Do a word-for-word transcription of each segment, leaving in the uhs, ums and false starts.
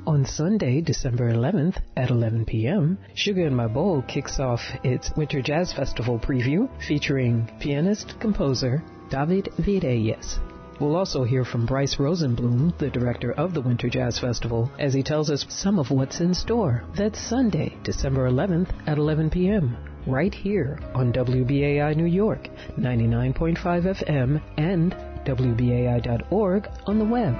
On Sunday, December eleventh at eleven p.m., Sugar in My Bowl kicks off its Winter Jazz Festival preview featuring pianist-composer David Vireyes. We'll also hear from Bryce Rosenblum, the director of the Winter Jazz Festival, as he tells us some of what's in store. That's Sunday, December eleventh at eleven p.m., right here on W B A I New York, ninety-nine point five F M, and W B A I dot org on the web.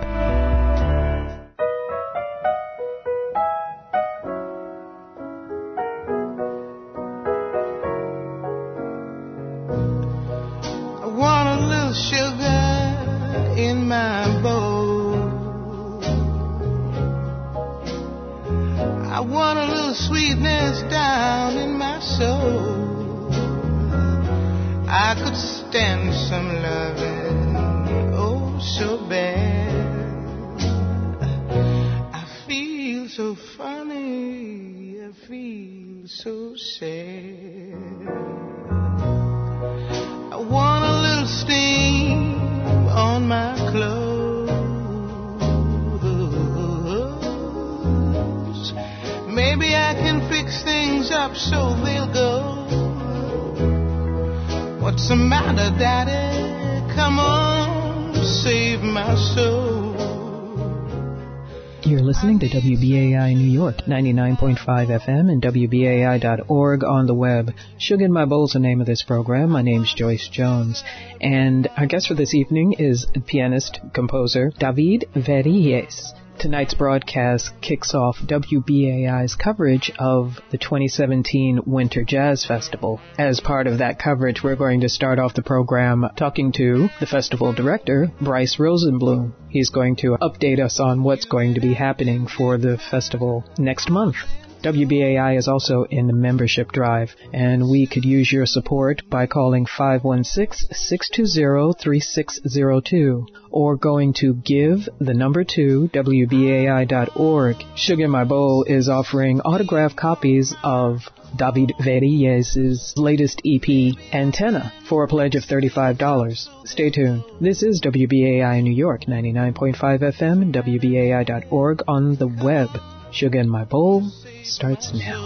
You're listening to W B A I New York, ninety-nine point five F M and W B A I dot org on the web. Sugar in My Bowl's the name of this program. My name's Joyce Jones. And our guest for this evening is pianist-composer David Vireyes. Tonight's broadcast kicks off W B A I's coverage of the twenty seventeen Winter Jazz Festival. As part of that coverage, we're going to start off the program talking to the festival director, Bryce Rosenblum. He's going to update us on what's going to be happening for the festival next month. W B A I is also in the membership drive, and we could use your support by calling five one six, six two zero, three six zero two or going to give the number two, W B A I dot org. Sugar in My Bowl is offering autographed copies of David Vireyes' latest E P, Antenna, for a pledge of thirty-five dollars. Stay tuned. This is W B A I New York, ninety-nine point five F M and W B A I dot org on the web. Sugar in My Bowl starts now.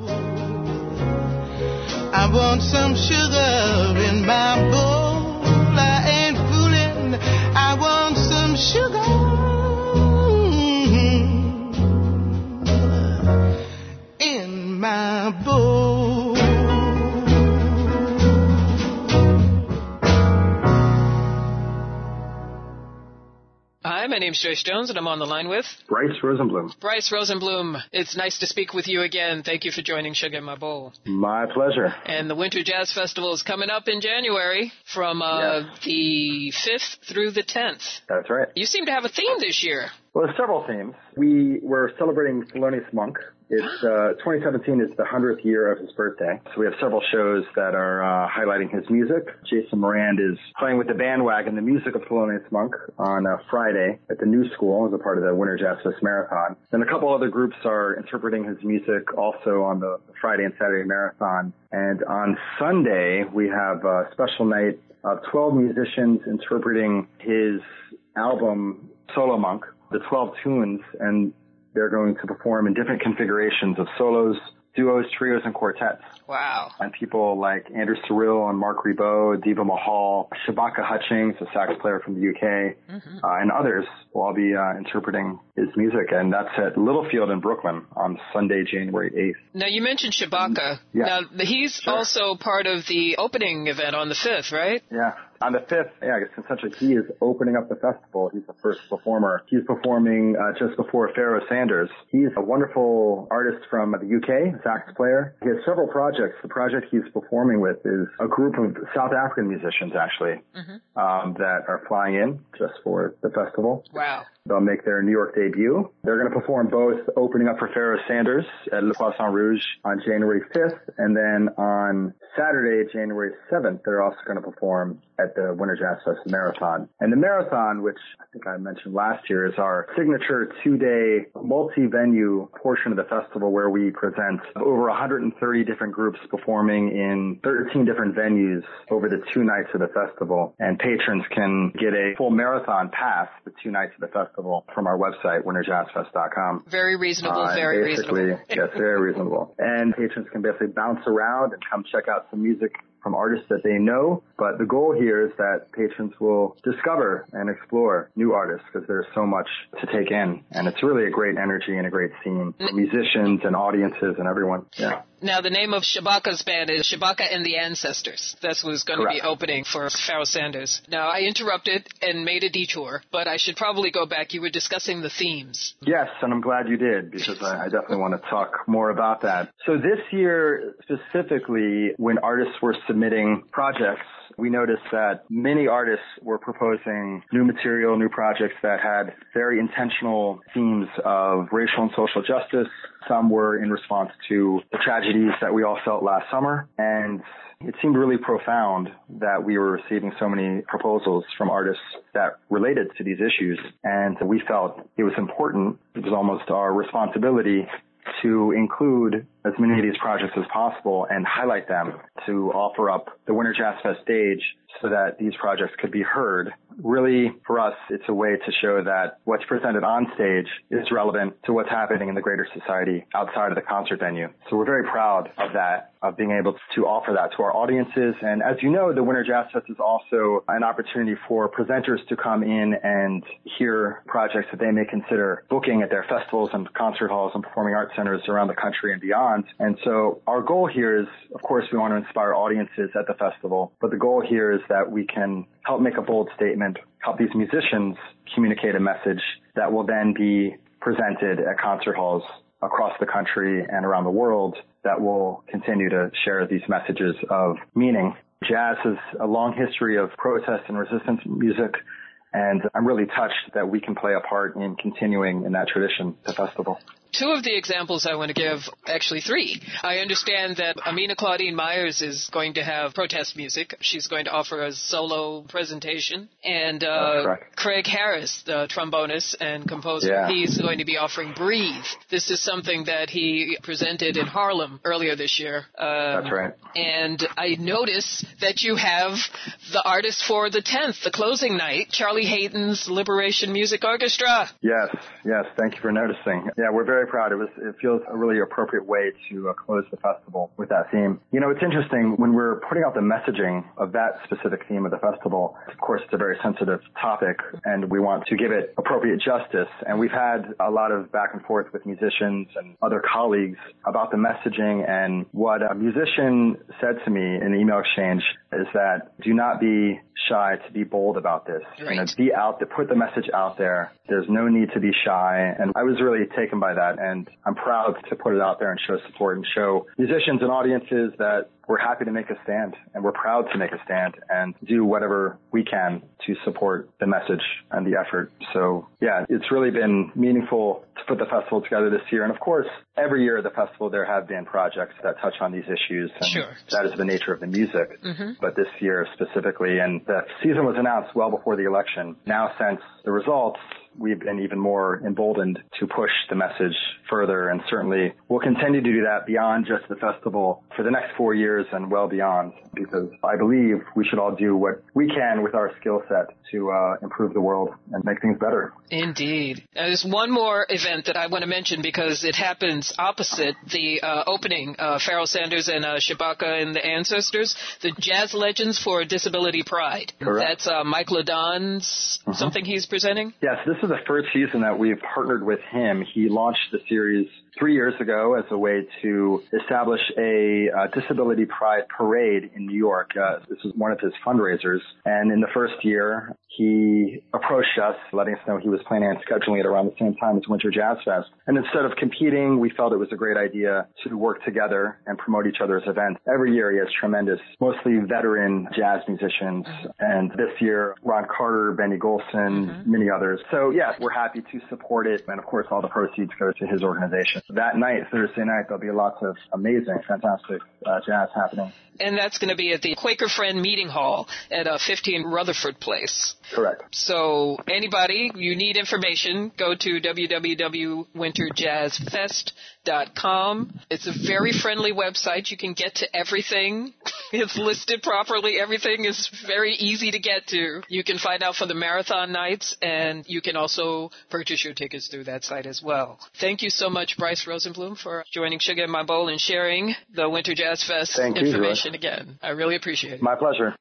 I want some sugar in my bowl. I ain't fooling. I want some sugar in my bowl. Hi, my name's Joyce Jones, and I'm on the line with Bryce Rosenblum. Bryce Rosenblum, it's nice to speak with you again. Thank you for joining Sugar in My Bowl. My pleasure. And the Winter Jazz Festival is coming up in January from uh, yes. the fifth through the tenth. That's right. You seem to have a theme this year. Well, there's several themes. We were celebrating Thelonious Monk. It's uh, twenty seventeen is the hundredth year of his birthday, so we have several shows that are uh, highlighting his music. Jason Morand is playing with the bandwagon the music of Thelonious Monk on uh, Friday at the New School as a part of the Winter Jazz Fest Marathon. Then a couple other groups are interpreting his music also on the Friday and Saturday Marathon. And on Sunday, we have a special night of twelve musicians interpreting his album Solo Monk, the twelve tunes, and they're going to perform in different configurations of solos, duos, trios, and quartets. Wow. And people like Andrew Cyril and Mark Ribot, Diva Mahal, Shabaka Hutchings, a sax player from the U K, mm-hmm. uh, and others will all be uh, interpreting his music. And that's at Littlefield in Brooklyn on Sunday, January eighth. Now, you mentioned Shabaka. Yeah. Now, he's sure. also part of the opening event on the fifth, right? Yeah. On the fifth, yeah, I guess essentially he is opening up the festival. He's the first performer. He's performing uh, just before Pharoah Sanders. He's a wonderful artist from the U K, sax player. He has several projects. The project he's performing with is a group of South African musicians, actually, mm-hmm. um, that are flying in just for the festival. Wow. They'll make their New York debut. They're going to perform both opening up for Pharoah Sanders at Le Poisson Rouge on January fifth, and then on Saturday, January seventh, they're also going to perform at the Winter Jazz Fest Marathon. And the marathon, which I think I mentioned last year, is our signature two-day multi-venue portion of the festival where we present over one hundred thirty different groups performing in thirteen different venues over the two nights of the festival. And patrons can get a full marathon pass the two nights of the festival from our website, winter jazz fest dot com. Very reasonable, uh, very reasonable. Yes, very reasonable. And patrons can basically bounce around and come check out some music from artists that they know. But the goal here is that patrons will discover and explore new artists because there's so much to take in. And it's really a great energy and a great scene for musicians and audiences and everyone. Yeah. Now, the name of Shabaka's band is Shabaka and the Ancestors. That's who's going Correct. to be opening for Pharoah Sanders. Now, I interrupted and made a detour, but I should probably go back. You were discussing the themes. Yes, and I'm glad you did because I, I definitely want to talk more about that. So this year, specifically, when artists were submitting projects, we noticed that many artists were proposing new material, new projects that had very intentional themes of racial and social justice. Some were in response to the tragedies that we all felt last summer. And it seemed really profound that we were receiving so many proposals from artists that related to these issues. And we felt it was important, it was almost our responsibility to include as many of these projects as possible and highlight them to offer up the Winter Jazz Fest stage so that these projects could be heard. Really, for us, it's a way to show that what's presented on stage is relevant to what's happening in the greater society outside of the concert venue. So we're very proud of that, of being able to offer that to our audiences. And as you know, the Winter Jazz Fest is also an opportunity for presenters to come in and hear projects that they may consider booking at their festivals and concert halls and performing arts centers around the country and beyond. And so our goal here is, of course, we want to inspire audiences at the festival, but the goal here is that we can help make a bold statement, help these musicians communicate a message that will then be presented at concert halls across the country and around the world that will continue to share these messages of meaning. Jazz has a long history of protest and resistance music, and I'm really touched that we can play a part in continuing in that tradition, the festival. Two of the examples I want to give, actually three. I understand that Amina Claudine Myers is going to have protest music. She's going to offer a solo presentation. And uh, Craig Harris, the trombonist and composer, yeah. he's going to be offering Breathe. This is something that he presented in Harlem earlier this year. Um, That's right. And I notice that you have the artist for the tenth, the closing night, Charlie Hayton's Liberation Music Orchestra. Yes, yes. Thank you for noticing. Yeah, we're very proud. It was. It feels a really appropriate way to uh, close the festival with that theme. You know, it's interesting when we're putting out the messaging of that specific theme of the festival. Of course, it's a very sensitive topic, and we want to give it appropriate justice. And we've had a lot of back and forth with musicians and other colleagues about the messaging. And what a musician said to me in the email exchange is that do not be shy to be bold about this. Right. You know, be out there, put the message out there. There's no need to be shy. And I was really taken by that. And I'm proud to put it out there and show support and show musicians and audiences that we're happy to make a stand and we're proud to make a stand and do whatever we can to support the message and the effort. So yeah, it's really been meaningful to put the festival together this year. And of course, every year at the festival, there have been projects that touch on these issues. And sure. That is the nature of the music. Mm-hmm. But this year specifically, and the season was announced well before the election. Now, since the results, we've been even more emboldened to push the message further, and certainly we'll continue to do that beyond just the festival for the next four years and well beyond, because I believe we should all do what we can with our skill set to uh, improve the world and make things better. Indeed. Now, there's one more event that I want to mention because it happens opposite the uh, opening, uh, Pharoah Sanders and uh, Shabaka and the Ancestors, the Jazz Legends for Disability Pride. Correct. That's uh, Mike Ledon's mm-hmm. something he's presenting? Yes, this is the first season that we've partnered with him. He launched the series three years ago as a way to establish a uh, Disability Pride parade in New York. Uh, this is one of his fundraisers. And in the first year, he approached us, letting us know he was planning on scheduling it around the same time as Winter Jazz Fest. And instead of competing, we felt it was a great idea to work together and promote each other's events. Every year he has tremendous, mostly veteran jazz musicians. Mm-hmm. And this year, Ron Carter, Benny Golson, mm-hmm. many others. So yes, we're happy to support it. And of course, all the proceeds go to his organization. That night, Thursday night, there'll be lots of amazing, fantastic uh, jazz happening. And that's going to be at the Quaker Friend Meeting Hall at uh, fifteen Rutherford Place. Correct. So anybody, you need information, go to w w w dot winter jazz fest dot com. It's a very friendly website. You can get to everything. It's listed properly. Everything is very easy to get to. You can find out for the marathon nights, and you can also purchase your tickets through that site as well. Thank you so much, Bryce Rosenblum, for joining Sugar in My Bowl and sharing the Winter Jazz Fest Thank information you, again. I really appreciate it. My pleasure.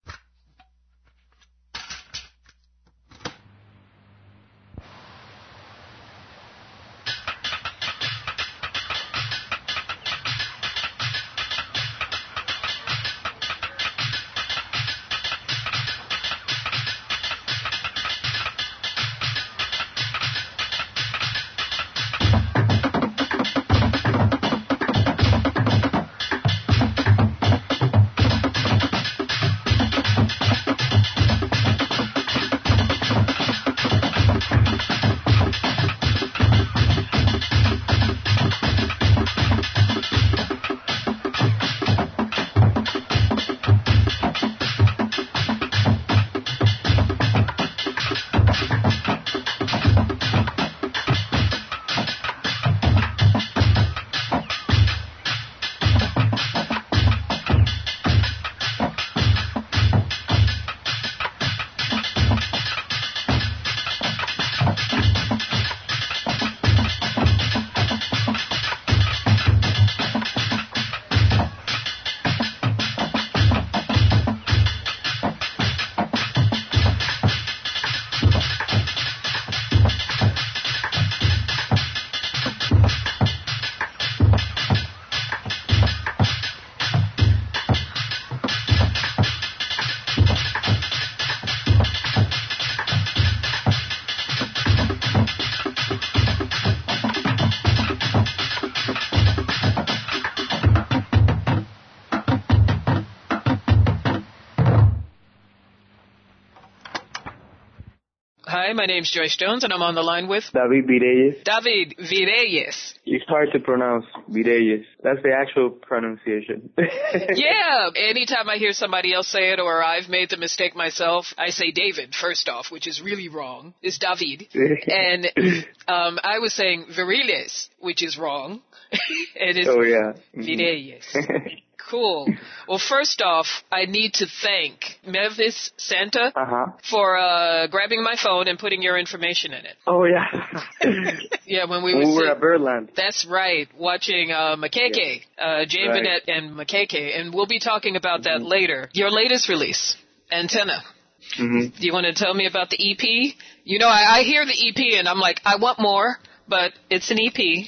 Hi, my name's Joyce Jones, and I'm on the line with David Vireyes. David Vireyes. It's hard to pronounce Vireyes. That's the actual pronunciation. Yeah, anytime I hear somebody else say it or I've made the mistake myself, I say David first off, which is really wrong. It's David. And um, I was saying Vireyes, which is wrong. It is oh, yeah. Vireyes. Cool. Well, first off, I need to thank Mavis Santa uh-huh. for uh, grabbing my phone and putting your information in it. Oh, yeah. Yeah, when we, we were were at Birdland. That's right, watching uh, Makeke, yeah. uh, Jane right. Bennett and Makeke, and we'll be talking about that mm-hmm. later. Your latest release, Antenna. Mm-hmm. Do you want to tell me about the E P? You know, I, I hear the E P and I'm like, I want more. But it's an E P.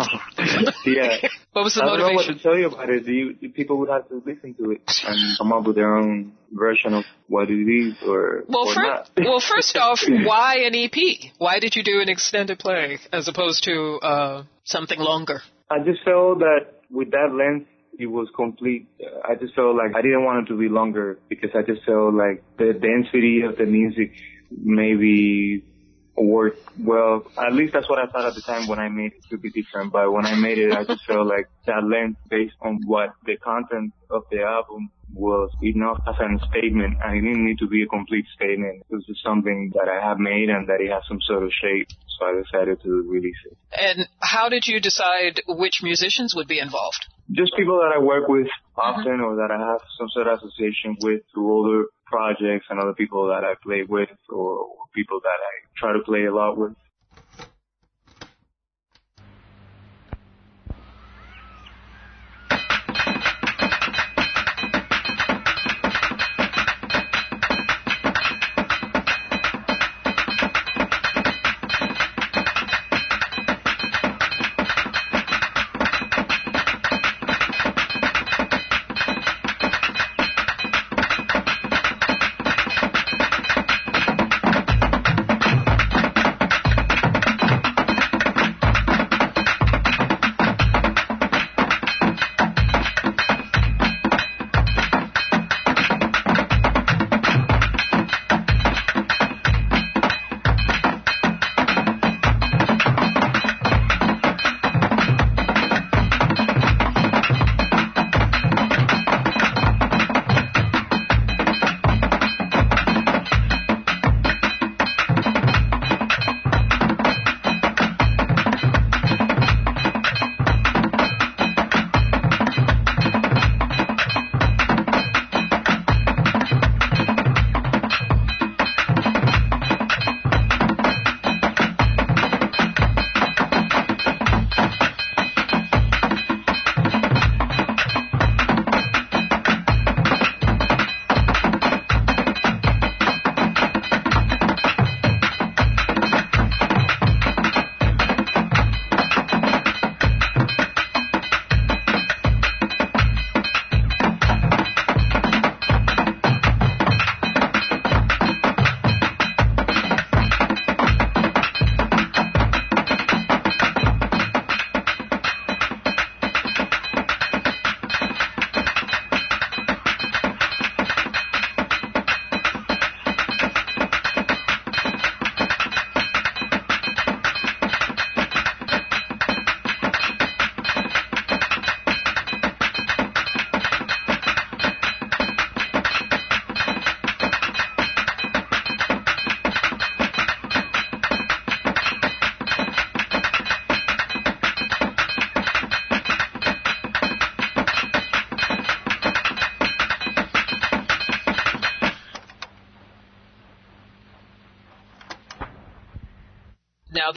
Yeah. What was the I motivation? don't know what to tell you about it. You, people would have to listen to it and come up with their own version of what it is or, well, or fir- not. Well, first off, why an E P? Why did you do an extended play as opposed to uh, something longer? I just felt that with that length, it was complete. I just felt like I didn't want it to be longer because I just felt like the density of the music maybe worked well. At least that's what I thought at the time when I made it to be different. But when I made it, I just felt like that length based on what the content of the album was enough as a statement. And it didn't need to be a complete statement. It was just something that I have made and that it has some sort of shape. So I decided to release it. And how did you decide which musicians would be involved? Just people that I work with often mm-hmm. or that I have some sort of association with through older projects and other people that I play with or people that I try to play a lot with.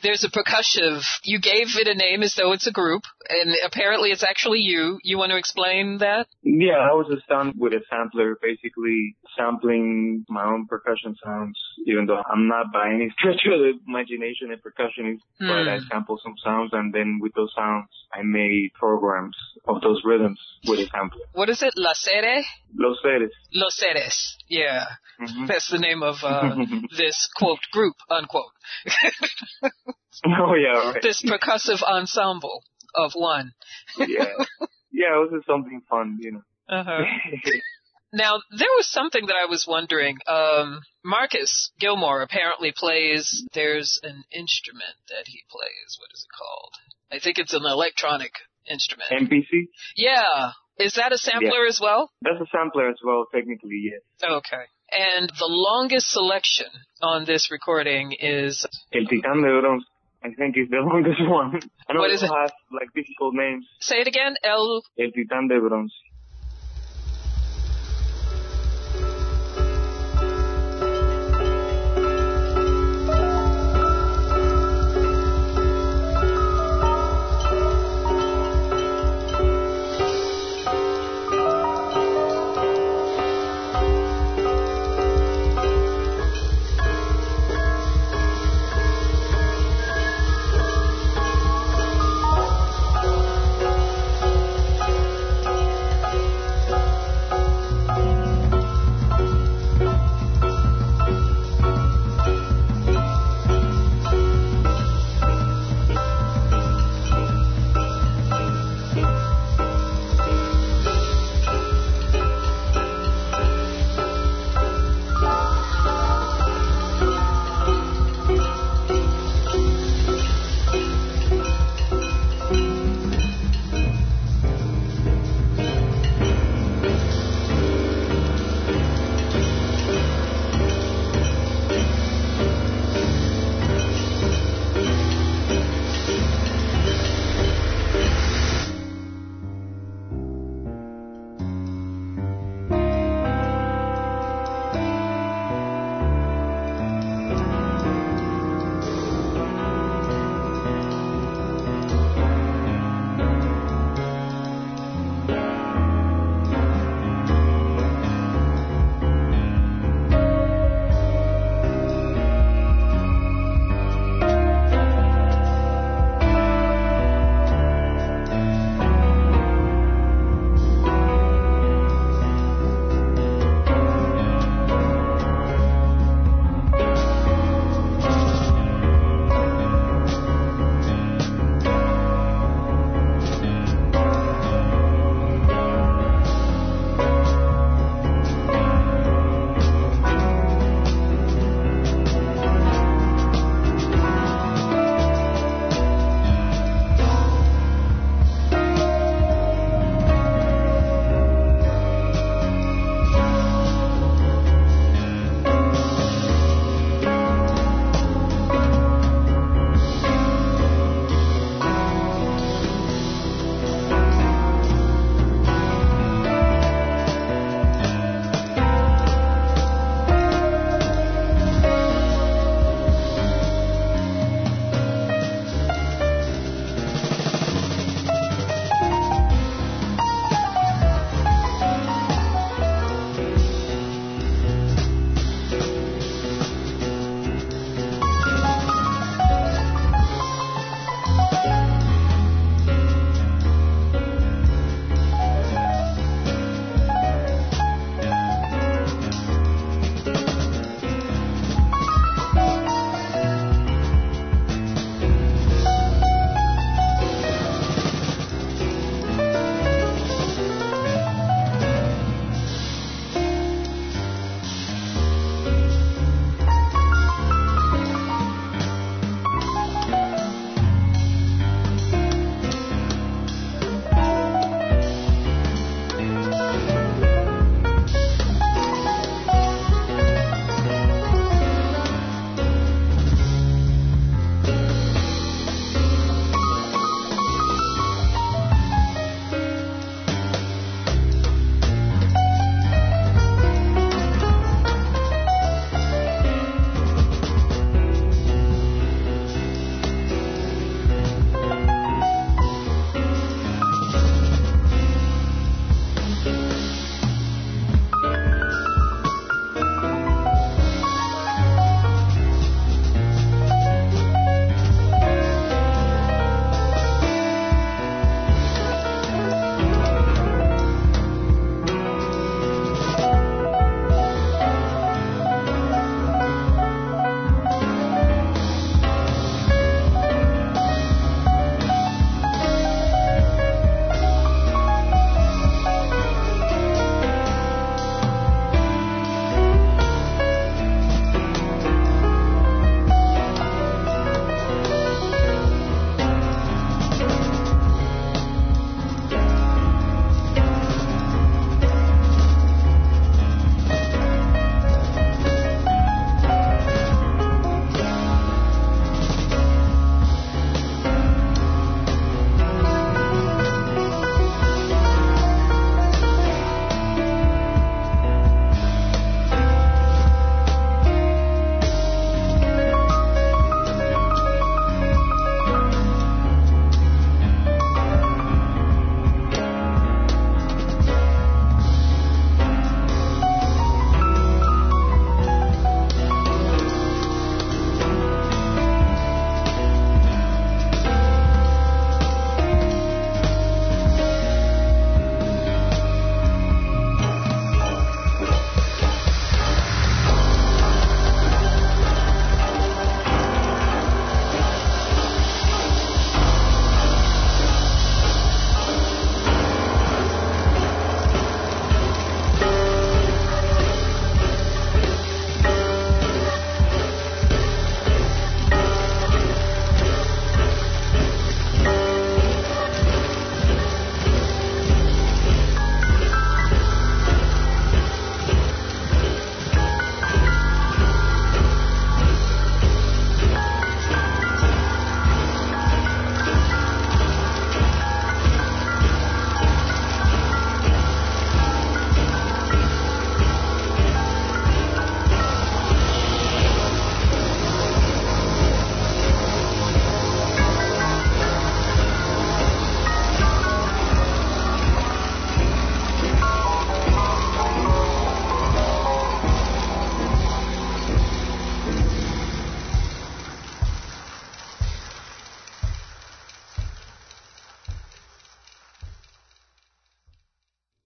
there's a percussive. You gave it a name as though it's a group, and apparently it's actually you. You want to explain that? Yeah, I was a stunt with a sampler, basically sampling my own percussion sounds, even though I'm not by any stretch of the imagination a percussionist, mm. but I sampled some sounds, and then with those sounds, I made programs of those rhythms with a sampler. What is it? La Sere? Los Seres. Los Seres, yeah. Mm-hmm. That's the name of uh, this, quote, group, unquote. Oh, yeah, right. This percussive ensemble of one. Yeah. Yeah, it was just something fun, you know. Uh-huh. Now, there was something that I was wondering. Um, Marcus Gilmore apparently plays, there's an instrument that he plays. What is it called? I think it's an electronic instrument. M P C? Yeah. Is that a sampler yeah. as well? That's a sampler as well, technically, yes. Okay. And the longest selection on this recording is... El Titán de Bronce. I think it's the longest one. I know what it is it? has, like, difficult names. Say it again. El... El Titán de Bronce.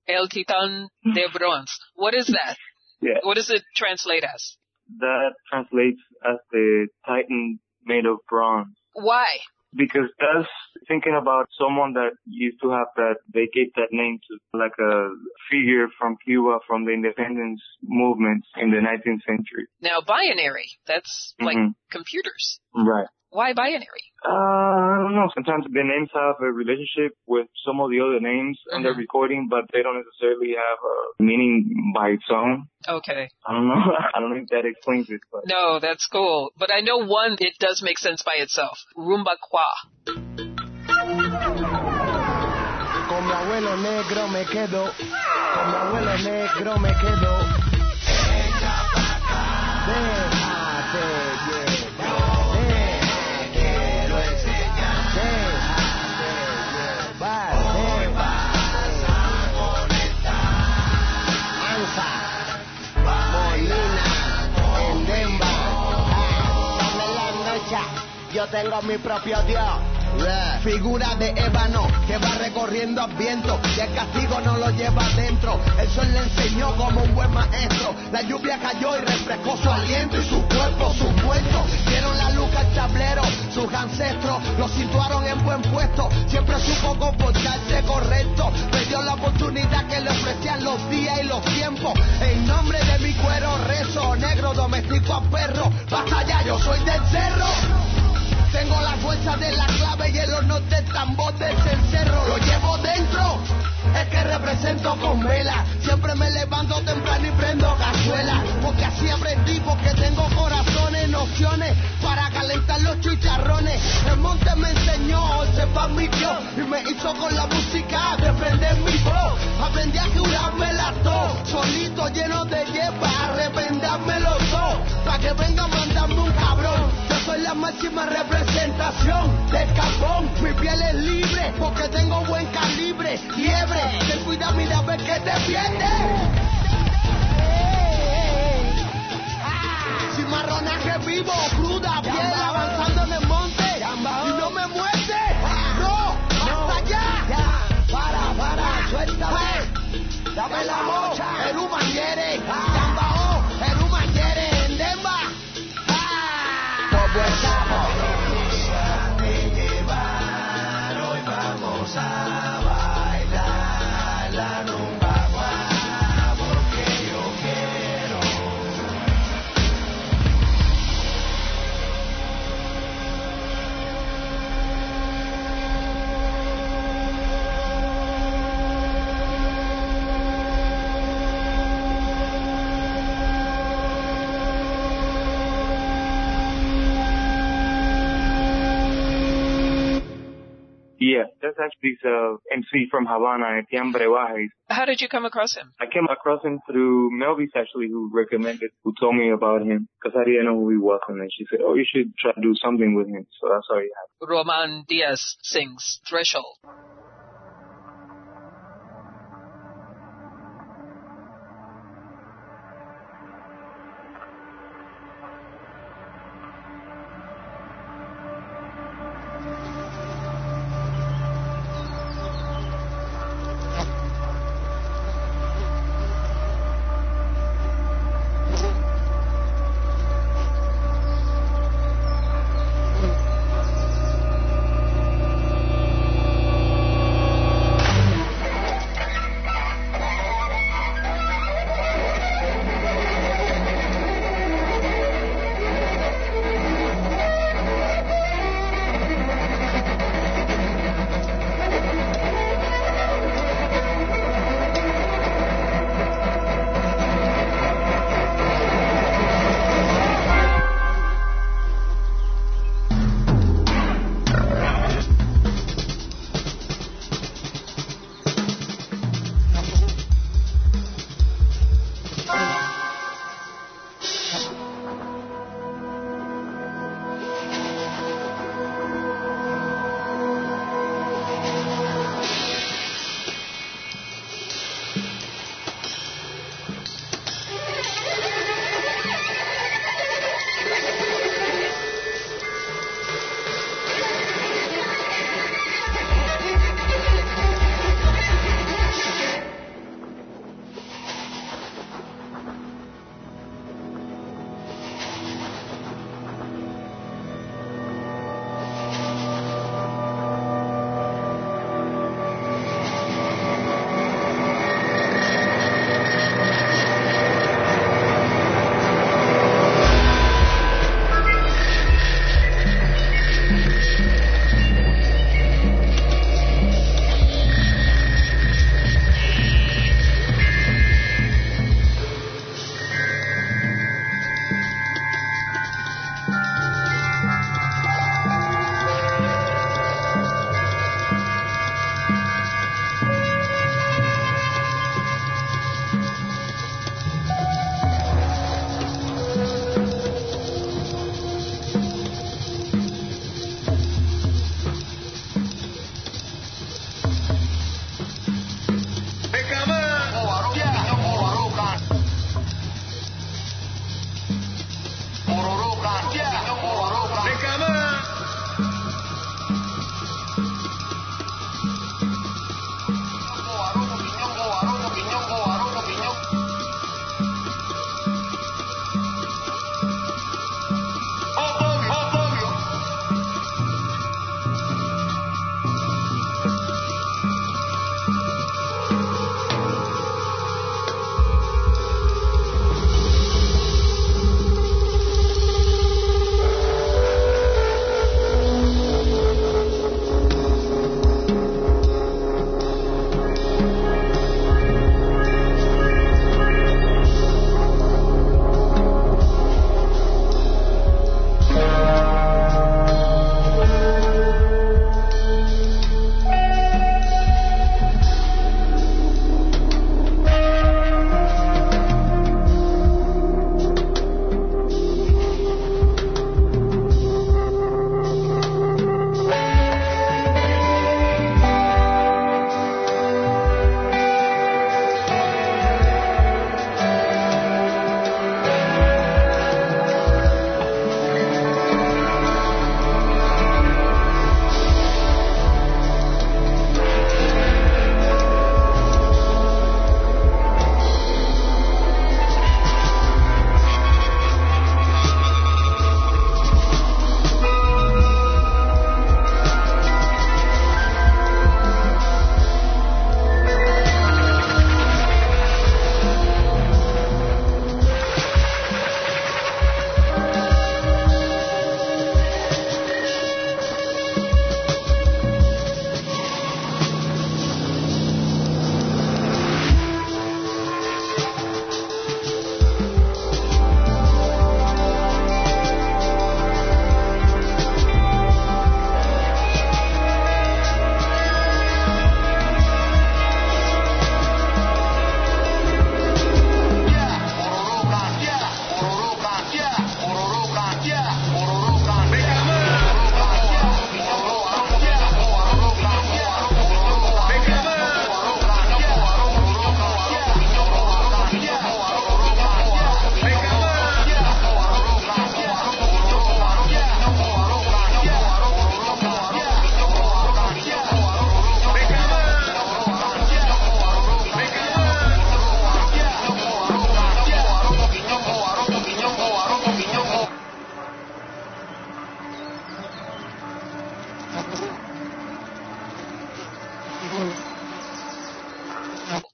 El Titán de Bronce. What is that? Yeah. What does it translate as? That translates as the Titan made of bronze. Why? Because that's thinking about someone that used to have that, they gave that name to, like a figure from Cuba from the independence movement in the nineteenth century. Now, binary, that's like Mhm. computers. Right. Why binary? Uh, I don't know. Sometimes the names have a relationship with some of the other names on the Mhm. recording, but they don't necessarily have a meaning by its own. Okay. I don't know. I don't know if that explains it. But. No, that's cool. But I know one, it does make sense by itself. Rumba Qua. Con mi abuelo negro me quedo, con mi abuelo negro me quedo. Déjate llevar, déjate, quiero enseñar, déjate llevar, hoy vas a conectar. Anza, Molina, en Denver, dame la noche, yo tengo mi propio Dios. Figura de ébano que va recorriendo al viento y el castigo no lo lleva adentro. El sol le enseñó como un buen maestro. La lluvia cayó y refrescó su aliento y su cuerpo, sus muertos. Dieron la luz al tablero, sus ancestros lo situaron en buen puesto. Siempre supo comportarse correcto. Perdió la oportunidad que le ofrecían los días y los tiempos. En nombre de mi cuero rezo, negro domestico a perro. Basta ya, yo soy del cerro. Tengo la fuerza de la clave y el honor del tambor del cencerro. Lo llevo dentro, es que represento con vela. Siempre me levanto temprano y prendo cazuela. Porque así aprendí, porque tengo corazones, nociones para calentar los chicharrones. El monte me enseñó, el sepa mi Dios, y me hizo con la música de prender mi voz. Aprendí a curarme la tos, solito lleno de hierba, arrependarme los dos, pa' que venga a mandarme un cabrón. Soy la máxima representación del Capón. Mi piel es libre porque tengo buen calibre. Liebre, ten cuidado, mira a ver que te pierdes. Sin marronaje vivo, cruda piel, avanzando en el monte y no me muerde. No, hasta allá. Para, para, suéltame. Dame la voz, el humanguere. Yambao, el humanguere en Denver. Déjate llevar, hoy vamos a bailar la rumba guá, porque yo quiero. Yeah, that's actually the M C from Havana, Etienne Brebajes. How did you come across him? I came across him through Melvis, actually, who recommended, who told me about him, because I didn't know who he was, and then she said, oh, you should try to do something with him, so that's how he happened. Roman Diaz sings Threshold.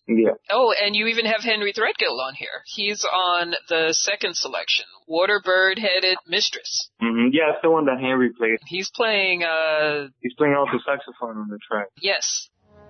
Yeah. Oh, and you even have Henry Threadgill on here. He's on the second selection, Waterbird-Headed Mistress. Mm-hmm. Yeah, it's the one that Henry played. He's playing, uh... He's playing alto saxophone on the track. Yes.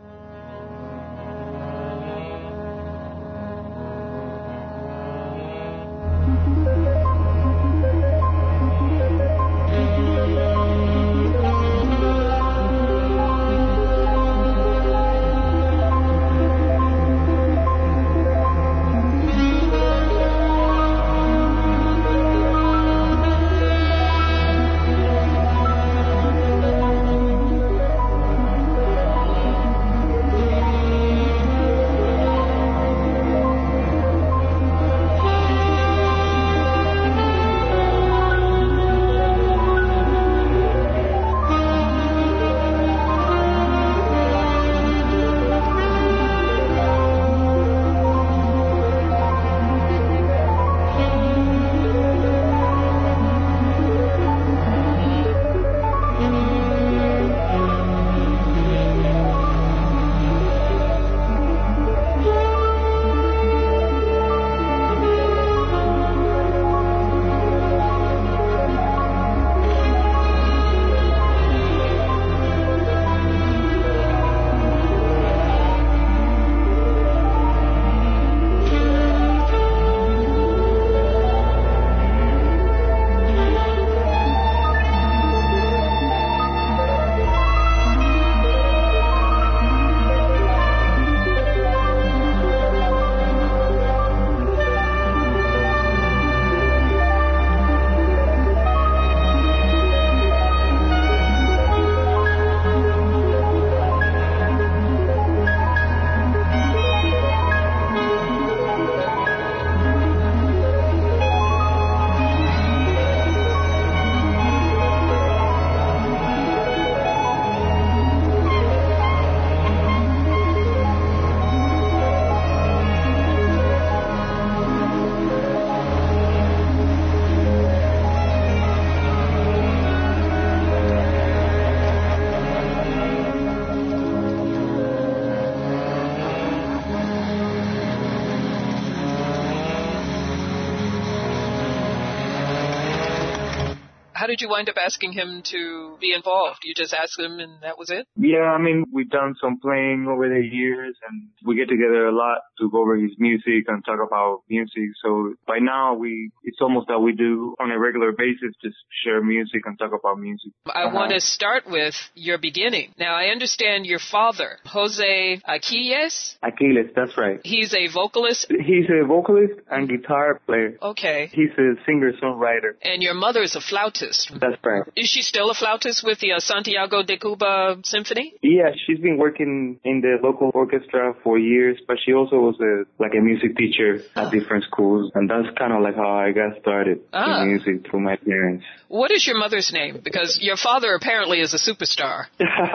How did you wind up asking him to be involved? You just asked him and that was it? Yeah, I mean, we've done some playing over the years and we get together a lot to go over his music and talk about music. So by now, we it's almost that we do on a regular basis, just share music and talk about music. I uh-huh. want to start with your beginning. Now, I understand your father, Jose Aquiles? Aquiles, that's right. He's a vocalist? He's a vocalist and guitar player. Okay. He's a singer-songwriter. And your mother is a flautist? That's right. Is she still a flautist with the uh, Santiago de Cuba Symphony? Yeah, she's been working in the local orchestra for years, but she also was a like a music teacher at different schools, and that's kind of like how I got started ah. in music through my parents. What is your mother's name? Because your father apparently is a superstar.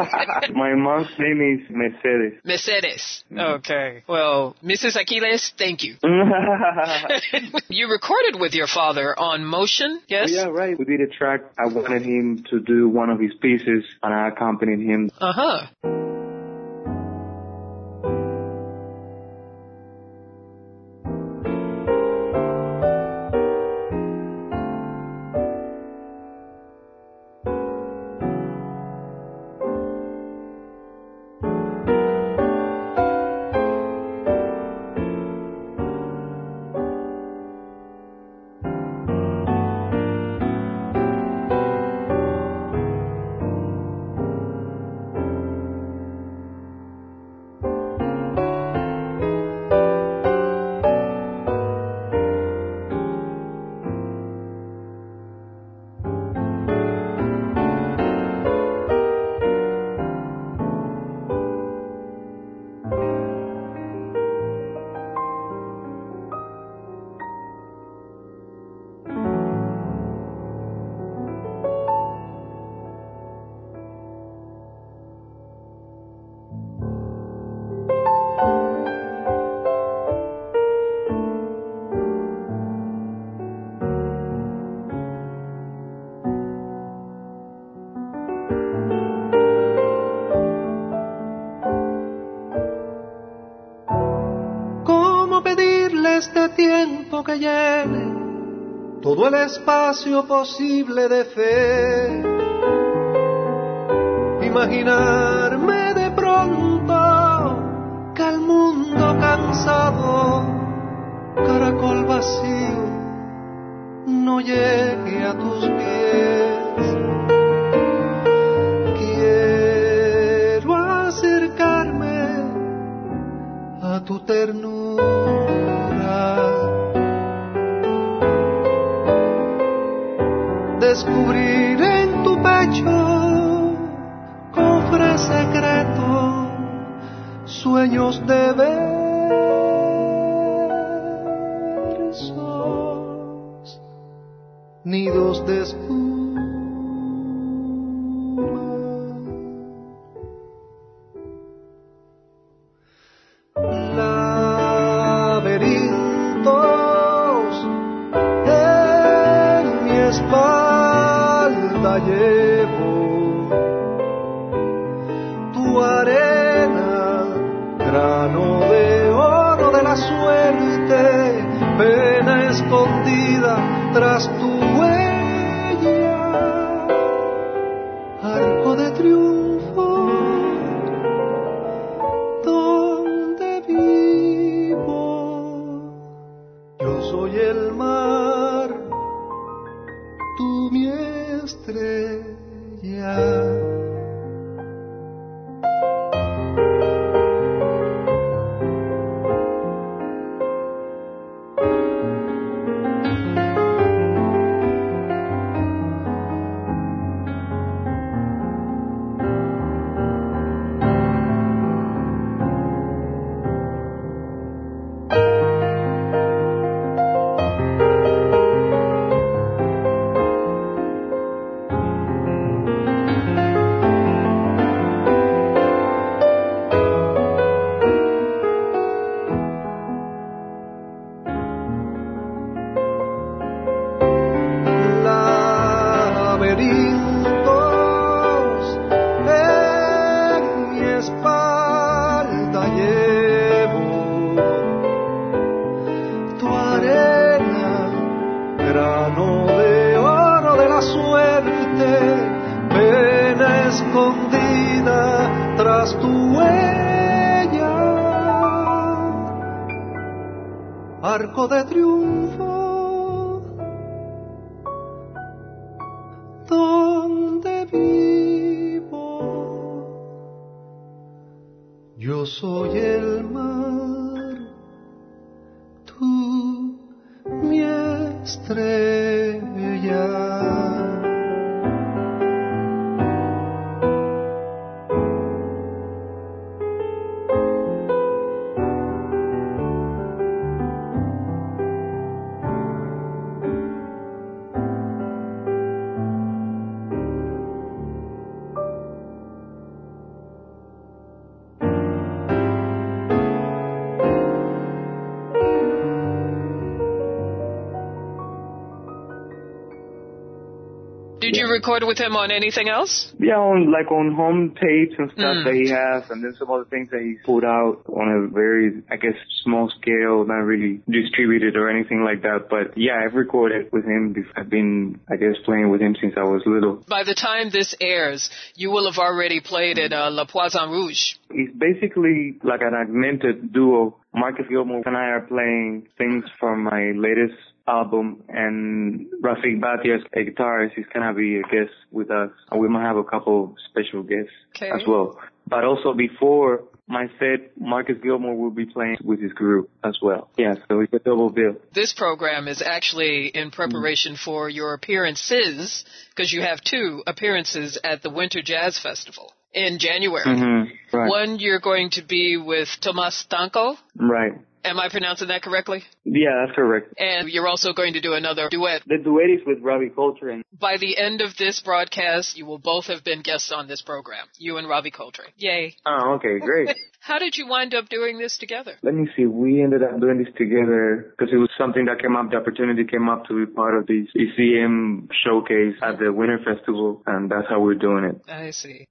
My mom's name is Mercedes. Mercedes. Mm-hmm. Okay. Well, Missus Aquiles, thank you. You recorded with your father on Motion, yes? Oh, yeah, right. We did a track. I wanted him to do one of his pieces, and I accompanied him. Uh-huh. beso que llene todo el espacio posible de fe. Imaginarme de pronto que el mundo cansado, caracol vacío, no llegue a tus pies. Quiero acercarme a tu ternura, descubrir en tu pecho cofre secreto, sueños de versos, nidos de espuma. Llevo tu arena, grano de oro de la suerte, pena escondida tras tu huella, arco de triunfo, donde vivo. Yo soy el mar, tú mi estrella. Arco de triunfo, donde vivo. Yo soy el mar, tú mi estrella. Did you record with him on anything else? Yeah, on like on home tapes and stuff Mm. that he has, and then some other things that he's put out on a very, I guess, small scale, not really distributed or anything like that. But yeah, I've recorded with him. I've been, I guess, playing with him since I was little. By the time this airs, you will have already played at uh, La Poisson Rouge. He's basically like an augmented duo. Marcus Gilmore and I are playing things from my latest album, and Rafik Batias, a guitarist, is gonna be a guest with us, and we might have a couple special guests okay. as well. But also before my set, Marcus Gilmore will be playing with his group as well. Yeah, so it's a double bill. This program is actually in preparation mm. for your appearances, because you have two appearances at the Winter Jazz Festival in January. Mm-hmm. Right. One, you're going to be with Tomas Stanko. Right. Am I pronouncing that correctly? Yeah, that's correct. And you're also going to do another duet. The duet is with Ravi Coltrane. By the end of this broadcast, you will both have been guests on this program, you and Ravi Coltrane. Yay. Oh, okay, great. How did you wind up doing this together? Let me see. We ended up doing this together because it was something that came up. The opportunity came up to be part of the E C M showcase at the Winter Festival, and that's how we're doing it. I see.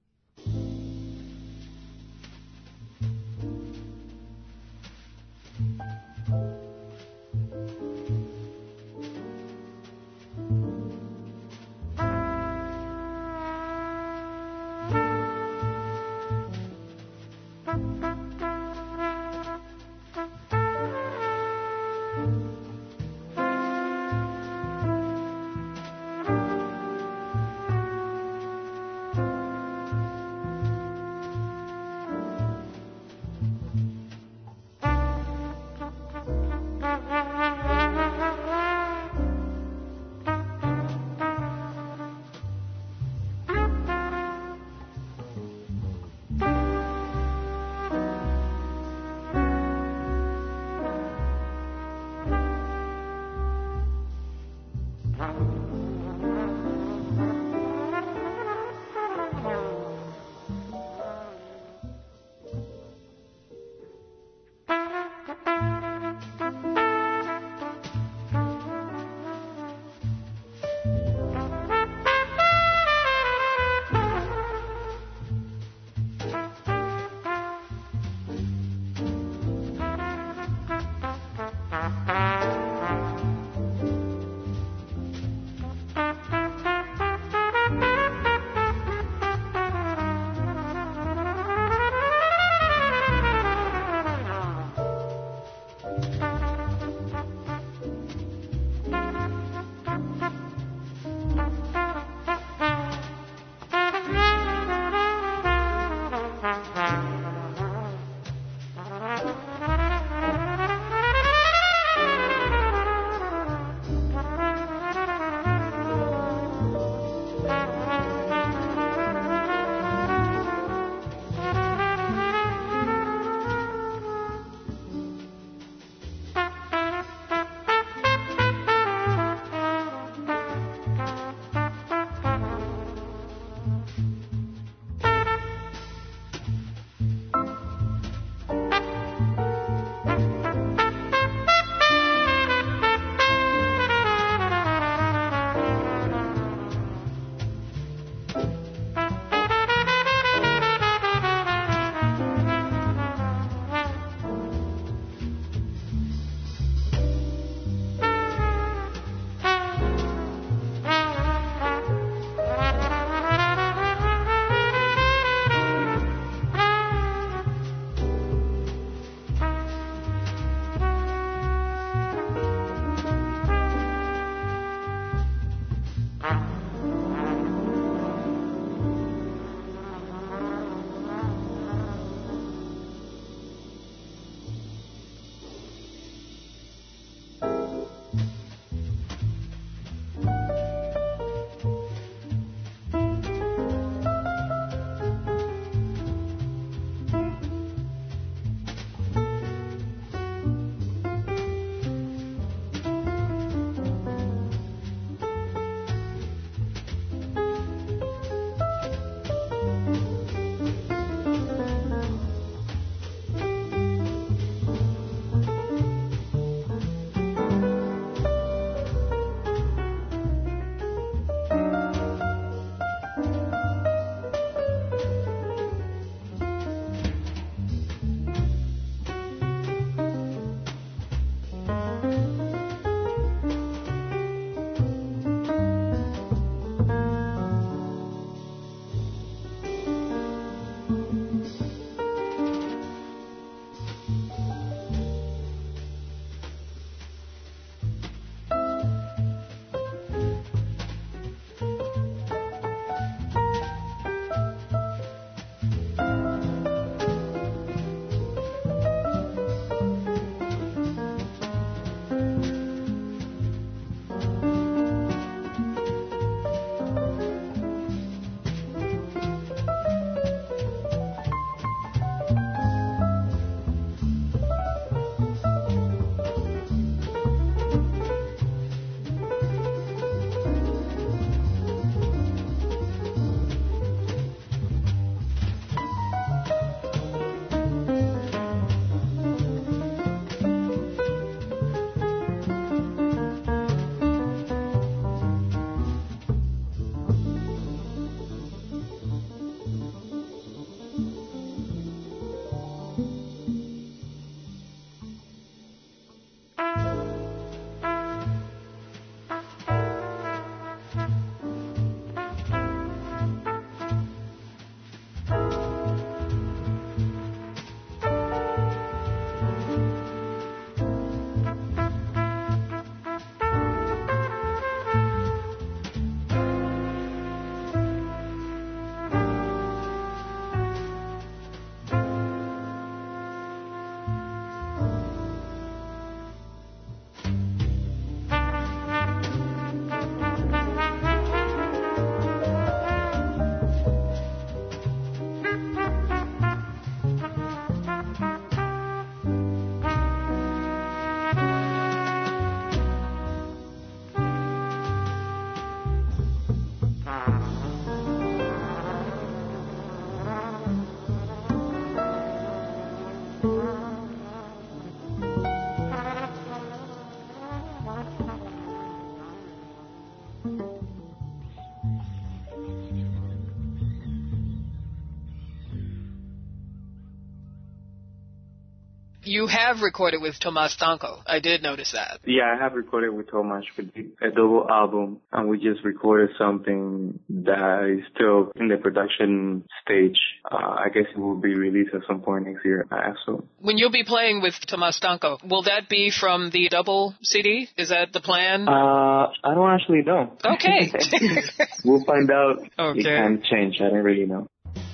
you have recorded with Tomas Stanko. I did notice that. Yeah, I have recorded with Tomas. We did a double album, and we just recorded something that is still in the production stage. Uh, I guess it will be released at some point next year, I assume. When you'll be playing with Tomas Stanko, will that be from the double C D? Is that the plan? Uh, I don't actually know. Okay. We'll find out. Okay. It can change. I don't really know.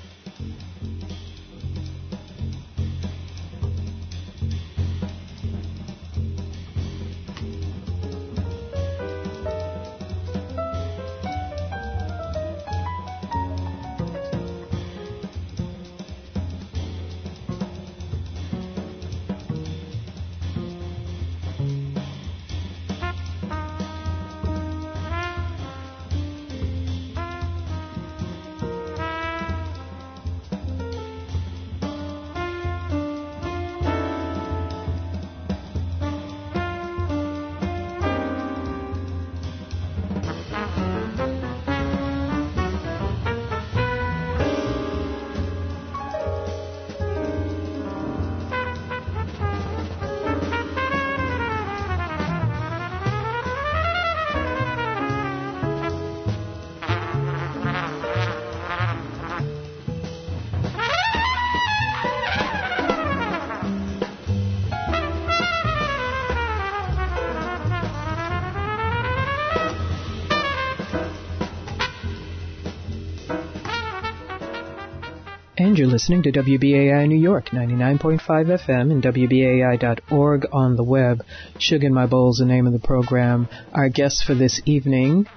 And you're listening to W B A I New York, ninety-nine point five F M and W B A I dot org on the web. Sugar in My Bowl is the name of the program. Our guest for this evening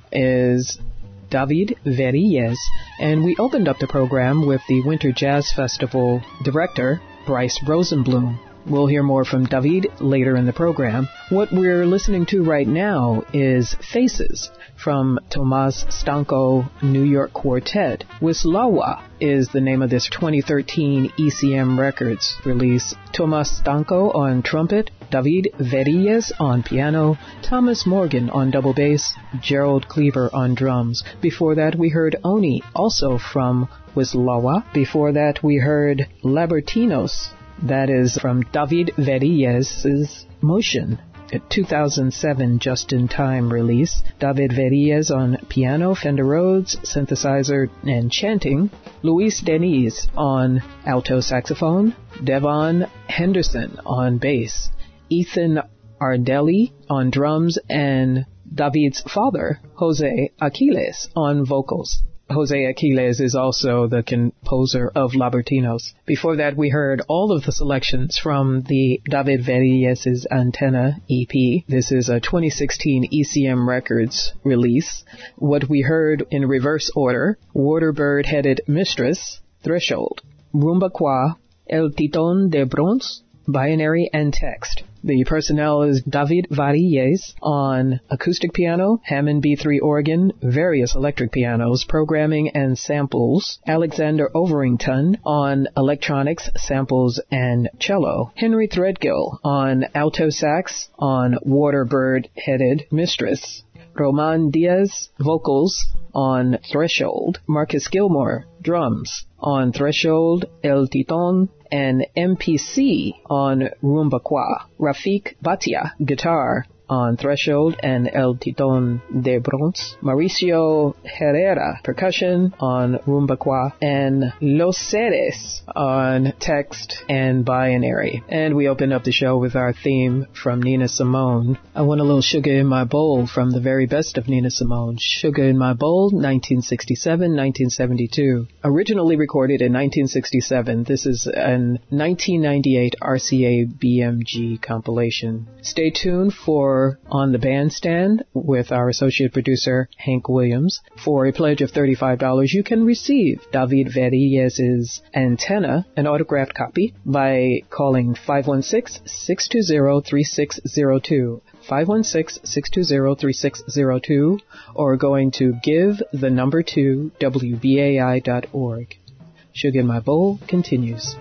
is David Verrilles, and we opened up the program with the Winter Jazz Festival director, Bryce Rosenblum. We'll hear more from David later in the program. What we're listening to right now is Faces from Tomas Stanko New York Quartet. Wisława is the name of this twenty thirteen E C M Records release. Tomas Stanko on trumpet, David Verrilles on piano, Thomas Morgan on double bass, Gerald Cleaver on drums. Before that we heard Oni, also from Wisława. Before that we heard Labertinos. That is from David Verrilles' Motion, a two thousand seven just-in-time release. David Verrilles on piano, Fender Rhodes, synthesizer, and chanting. Luis Deniz on alto saxophone. Devon Henderson on bass. Ethan Ardelli on drums, and David's father, Jose Aquiles, on vocals. Jose Aquiles is also the composer of Labertinos. Before that, we heard all of the selections from the David Verrilles' Antenna E P. This is a twenty sixteen E C M Records release. What we heard in reverse order: Waterbird-Headed Mistress, Threshold, Rumba Qua, El Titon de Bronce, Binary and Text. The personnel is David Verrilles on acoustic piano, Hammond B three organ, various electric pianos, programming and samples. Alexander Overington on electronics, samples, and cello. Henry Threadgill on alto sax on Waterbird-Headed Mistress. Roman Diaz, vocals on Threshold. Marcus Gilmore, drums on Threshold, El Titon, and M P C on Rumba Qua. Rafik Bhatia, guitar on Threshold and El Titon de Bronce. Mauricio Herrera, percussion on Rumba Qua. And Los Seres on text and binary. And we open up the show with our theme from Nina Simone. I want a little Sugar in My Bowl from the very best of Nina Simone. Sugar in My Bowl, nineteen sixty-seven nineteen seventy-two. Originally recorded in nineteen sixty-seven, this is a nineteen ninety-eight R C A B M G compilation. Stay tuned for On the Bandstand with our associate producer, Hank Williams. For a pledge of thirty-five dollars, you can receive David Verrilles' Antenna, an autographed copy, by calling five one six, six two zero, three six zero two. five one six, six two zero, three six zero two, or going to give the number two W B A I dot org. Sugar in My Bowl continues.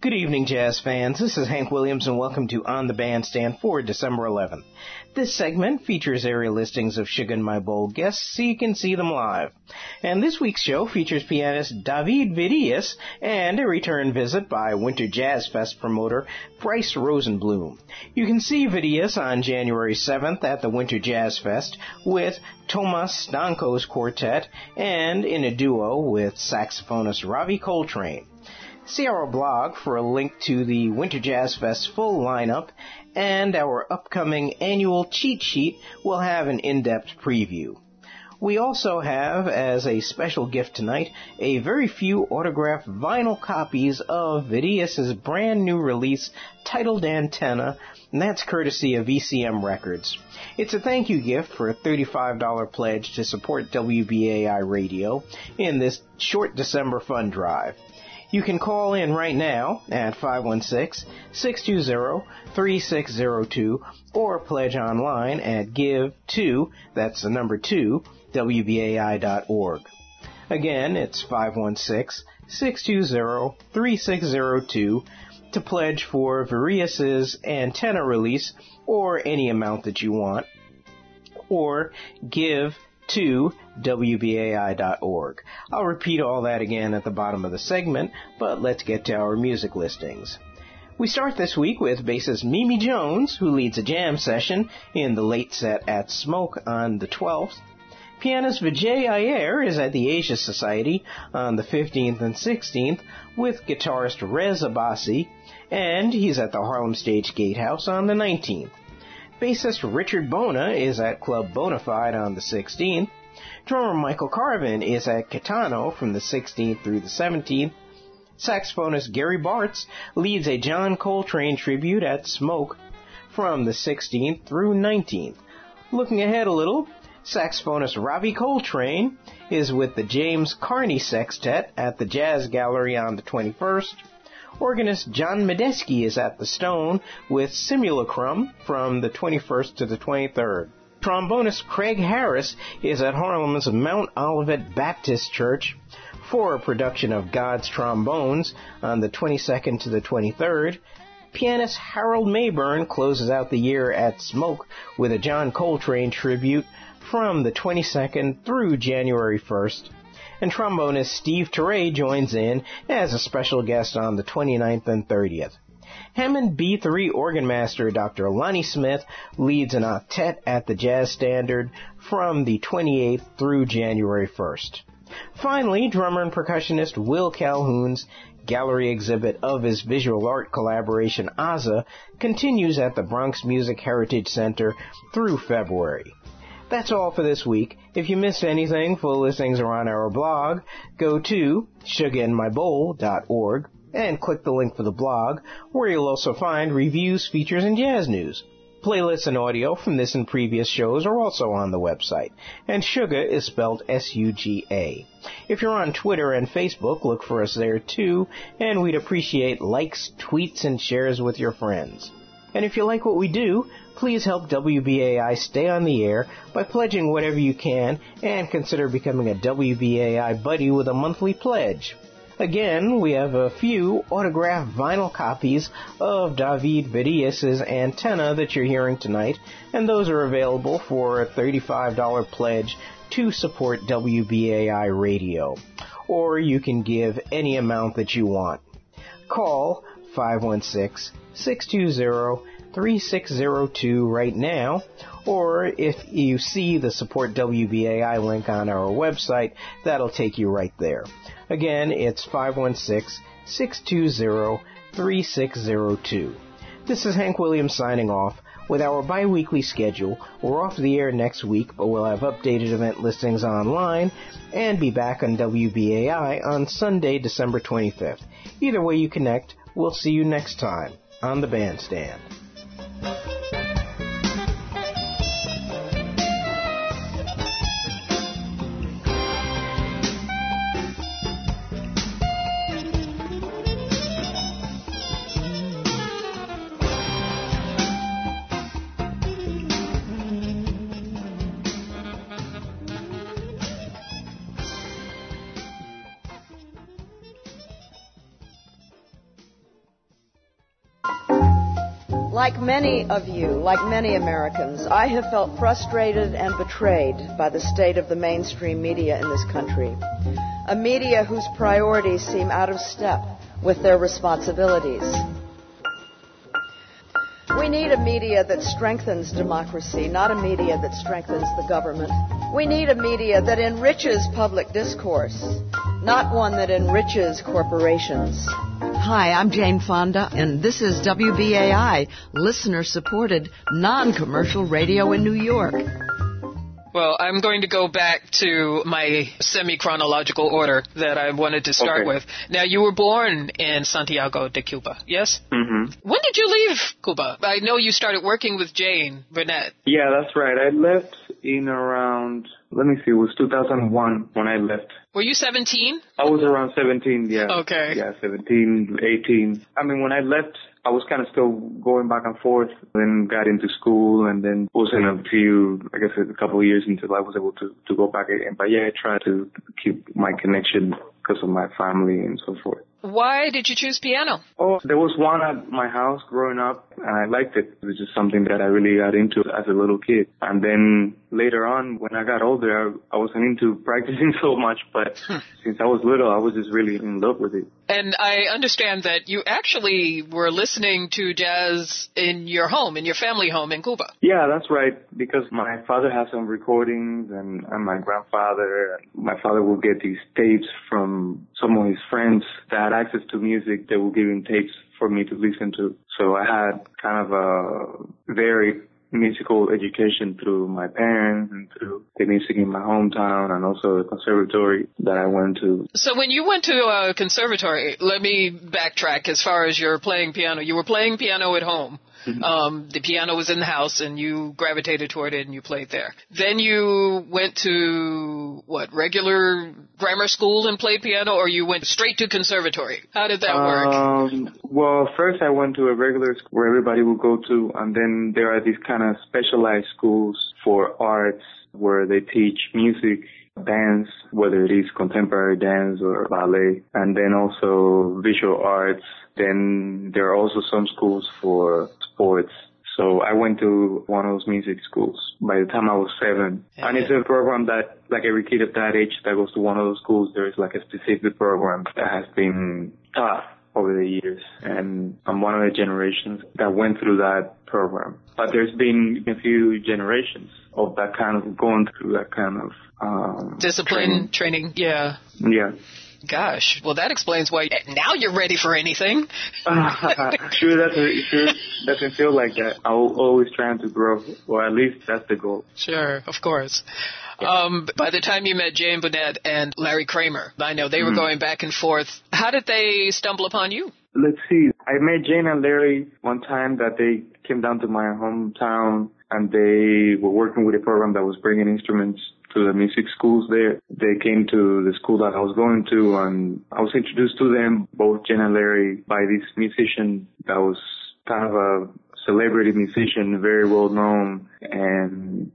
Good evening, jazz fans. This is Hank Williams, and welcome to On the Bandstand for December eleventh. This segment features area listings of Sugar in My Bowl guests so you can see them live. And this week's show features pianist David Vidias and a return visit by Winter Jazz Fest promoter Bryce Rosenblum. You can see Vidias on January seventh at the Winter Jazz Fest with Tomas Stanko's quartet and in a duo with saxophonist Ravi Coltrane. See our blog for a link to the Winter Jazz Fest full lineup, and our upcoming annual cheat sheet will have an in-depth preview. We also have, as a special gift tonight, a very few autographed vinyl copies of Vidias' brand new release titled Antenna, and that's courtesy of E C M Records. It's a thank you gift for a thirty-five dollars pledge to support W B A I Radio in this short December fund drive. You can call in right now at five one six, six two zero, three six zero two or pledge online at give to, that's the number two, W B A I dot org. Again, it's five one six, six two zero, three six zero two to pledge for Vidias' Antenna release or any amount that you want, or give to W B A I dot org. I'll repeat all that again at the bottom of the segment, but let's get to our music listings. We start this week with bassist Mimi Jones, who leads a jam session in the late set at Smoke on the twelfth. Pianist Vijay Iyer is at the Asia Society on the fifteenth and sixteenth with guitarist Rez Abbasi, and he's at the Harlem Stage Gatehouse on the nineteenth. Bassist Richard Bona is at Club Bonafide on the sixteenth. Drummer Michael Carvin is at Kitano from the sixteenth through the seventeenth. Saxophonist Gary Bartz leads a John Coltrane tribute at Smoke from the sixteenth through nineteenth. Looking ahead a little, saxophonist Ravi Coltrane is with the James Carney Sextet at the Jazz Gallery on the twenty-first. Organist John Medeski is at the Stone with Simulacrum from the twenty-first to the twenty-third. Trombonist Craig Harris is at Harlem's Mount Olivet Baptist Church for a production of God's Trombones on the twenty-second to the twenty-third. Pianist Harold Mayburn closes out the year at Smoke with a John Coltrane tribute from the twenty-second through January first. And trombonist Steve Teray joins in as a special guest on the twenty-ninth and thirtieth. Hammond B three organ master Doctor Lonnie Smith leads an octet at the Jazz Standard from the twenty-eighth through January first. Finally, drummer and percussionist Will Calhoun's gallery exhibit of his visual art collaboration Aza continues at the Bronx Music Heritage Center through February. That's all for this week. If you missed anything, full listings are on our blog. Go to sugar in my bowl dot org and click the link for the blog, where you'll also find reviews, features, and jazz news. Playlists and audio from this and previous shows are also on the website, and Sugar is spelled S U G A. If you're on Twitter and Facebook, look for us there too, and we'd appreciate likes, tweets, and shares with your friends. And if you like what we do, please help W B A I stay on the air by pledging whatever you can, and consider becoming a W B A I buddy with a monthly pledge. Again, we have a few autographed vinyl copies of David Vidias' Antenna that you're hearing tonight, and those are available for a thirty-five dollars pledge to support W B A I Radio. Or you can give any amount that you want. Call five one six, six two zero, three six zero two right now, or if you see the Support W B A I link on our website, that'll take you right there. Again, it's five one six, six two zero, three six zero two. This is Hank Williams signing off. With our bi-weekly schedule, we're off the air next week, but we'll have updated event listings online and be back on W B A I on Sunday, December twenty-fifth. Either way you connect, we'll see you next time on the Bandstand. Like many of you, like many Americans, I have felt frustrated and betrayed by the state of the mainstream media in this country. A media whose priorities seem out of step with their responsibilities. We need a media that strengthens democracy, not a media that strengthens the government. We need a media that enriches public discourse, not one that enriches corporations. Hi, I'm Jane Fonda, and this is W B A I, listener-supported, non-commercial radio in New York. Well, I'm going to go back to my semi-chronological order that I wanted to start Okay. with. Now, you were born in Santiago de Cuba, yes? Mm-hmm. When did you leave Cuba? I know you started working with Jane Burnett. Yeah, that's right. I left in around, let me see, it was two thousand one when I left. Were you seventeen? I was around seventeen, yeah. Okay. Yeah, seventeen, eighteen. I mean, when I left, I was kind of still going back and forth, then got into school, and then was in a few, I guess a couple of years until I was able to, to go back again. But yeah, I tried to keep my connection because of my family and so forth. Why did you choose piano? Oh, there was one at my house growing up, and I liked it. It was just something that I really got into as a little kid. And then later on, when I got older, I, I wasn't into practicing so much, but since I was little, I was just really in love with it. And I understand that you actually were listening to jazz in your home, in your family home in Cuba. Yeah, that's right, because my father has some recordings, and, and my grandfather, my father will get these tapes from some of his friends that had access to music. They will give him tapes for me to listen to. So I had kind of a very musical education through my parents and through the music in my hometown, and also the conservatory that I went to. So when you went to a conservatory, let me backtrack as far as your playing piano. You were playing piano at home. Um, the piano was in the house, and you gravitated toward it, and you played there. Then you went to, what, regular grammar school and played piano, or you went straight to conservatory? How did that work? Um, well, first I went to a regular school where everybody would go to, and then there are these kind of specialized schools for arts where they teach music, dance, whether it is contemporary dance or ballet, and then also visual arts. Then there are also some schools for sports. So I went to one of those music schools by the time I was seven. Yeah. And it's a program that, like every kid of that age that goes to one of those schools, there is like a specific program that has been taught over the years. And I'm one of the generations that went through that program. But there's been a few generations of that kind of, going through that kind of um discipline, training. training, yeah. Yeah. Gosh, well, that explains why now you're ready for anything. uh, sure, that sure doesn't feel like that. I'm always trying to grow, or at least that's the goal. Sure, of course. Yeah. Um, by the time you met Jane Burnett and Larry Kramer, I know they were mm-hmm. going back and forth. How did they stumble upon you? Let's see. I met Jane and Larry one time that they came down to my hometown, and they were working with a program that was bringing instruments to the music schools there. They came to the school that I was going to, and I was introduced to them, both Jen and Larry, by this musician that was kind of a celebrity musician, very well known and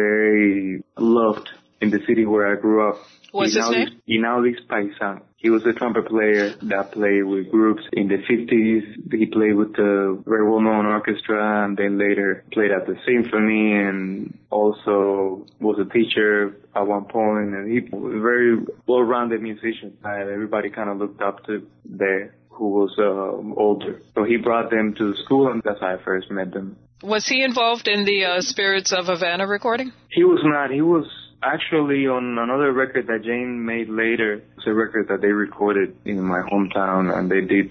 very loved in the city where I grew up. What's his name? Inaudis Paisan. He was a trumpet player that played with groups in the fifties. He played with the very well-known orchestra, and then later played at the symphony, and also was a teacher at one point. And he was a very well-rounded musician that everybody kind of looked up to there, who was uh, older. So he brought them to the school, and that's how I first met them. Was he involved in the uh, Spirits of Havana recording? He was not. He was actually on another record that Jane made later. It's a record that they recorded in my hometown, and they did.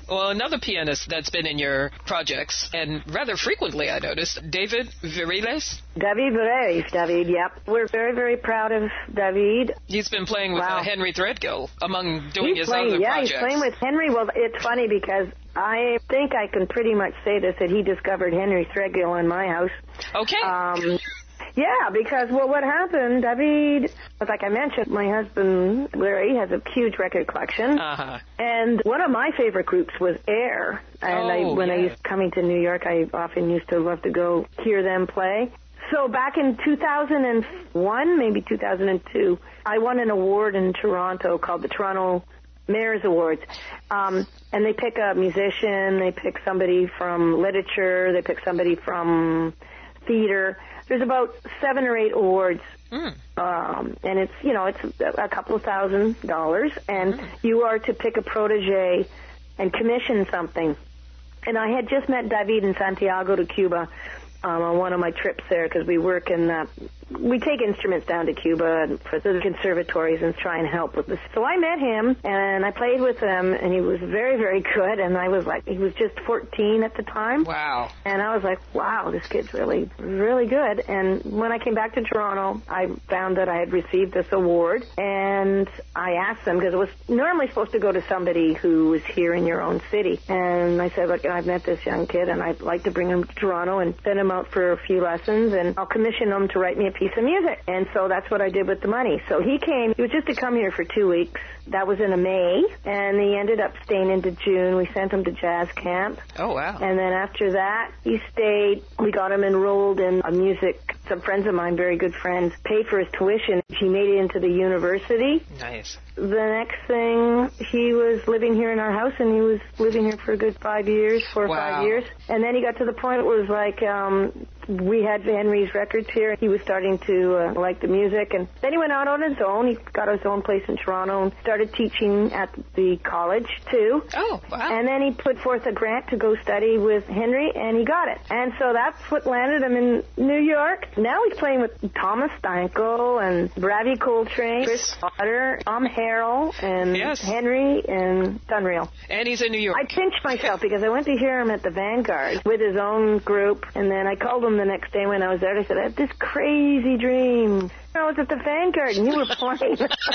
Well, another pianist that's been in your projects, and rather frequently, I noticed, David Viriles. David Viriles, David, yep. We're very, very proud of David. He's been playing with wow. uh, Henry Threadgill among doing he's his playing, other yeah, projects. Yeah, he's playing with Henry. Well, it's funny because I think I can pretty much say this, that he discovered Henry Threadgill in my house. Okay. Um, yeah, because, well, what happened, David, like I mentioned, my husband, Larry, has a huge record collection. Uh-huh. And one of my favorite groups was Air. And oh, I, when yeah. I used coming to New York, I often used to love to go hear them play. So back in two thousand one, maybe two thousand two, I won an award in Toronto called the Toronto Mayor's Awards. Um, and they pick a musician, they pick somebody from literature, they pick somebody from theater. There's about seven or eight awards, mm. um, and it's, you know, it's a couple of thousand dollars, and mm. you are to pick a protege and commission something. And I had just met David in Santiago de Cuba um, on one of my trips there, because we work in that. We take instruments down to Cuba and for the conservatories and try and help with this. So I met him, and I played with him, and he was very, very good, and I was like, he was just fourteen at the time. Wow. And I was like, wow, this kid's really, really good. And when I came back to Toronto, I found that I had received this award, and I asked them, because it was normally supposed to go to somebody who was here in your own city. And I said, look, I've met this young kid, and I'd like to bring him to Toronto and send him out for a few lessons, and I'll commission him to write me a piece of music. And so that's what I did with the money. So he came, he was just to come here for two weeks. That was in a May, and he ended up staying into June. We sent him to jazz camp. Oh, wow. And then after that, he stayed. We got him enrolled in a music. Some friends of mine, very good friends, paid for his tuition. He made it into the university. Nice. The next thing, he was living here in our house, and he was living here for a good five years, four or wow. five years. And then he got to the point where it was like, um, we had Henry's records here. He was starting to uh, like the music, and then he went out on his own. He got his own place in Toronto and started teaching at the college, too. Oh, wow. And then he put forth a grant to go study with Henry, and he got it. And so that's what landed him in New York. Now he's playing with Thomas Stankel and Ravi Coltrane, Chris Potter, Tom Harrell, and yes. Henry, and it's unreal. And he's in New York. I pinched myself because I went to hear him at the Vanguard with his own group, and then I called him the next day when I was there. I said, I had this crazy dream. I was at the Vanguard, and you were playing.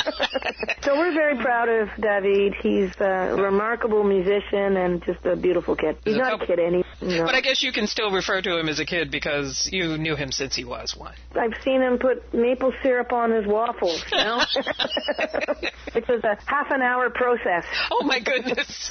So we're very proud of David. He's a remarkable musician and just a beautiful kid. He's not a kid anymore. No. But I guess you can still refer to him as a kid because you knew him since he was one. I've seen him put maple syrup on his waffles, you know? Which was a half an hour process. Oh, my goodness.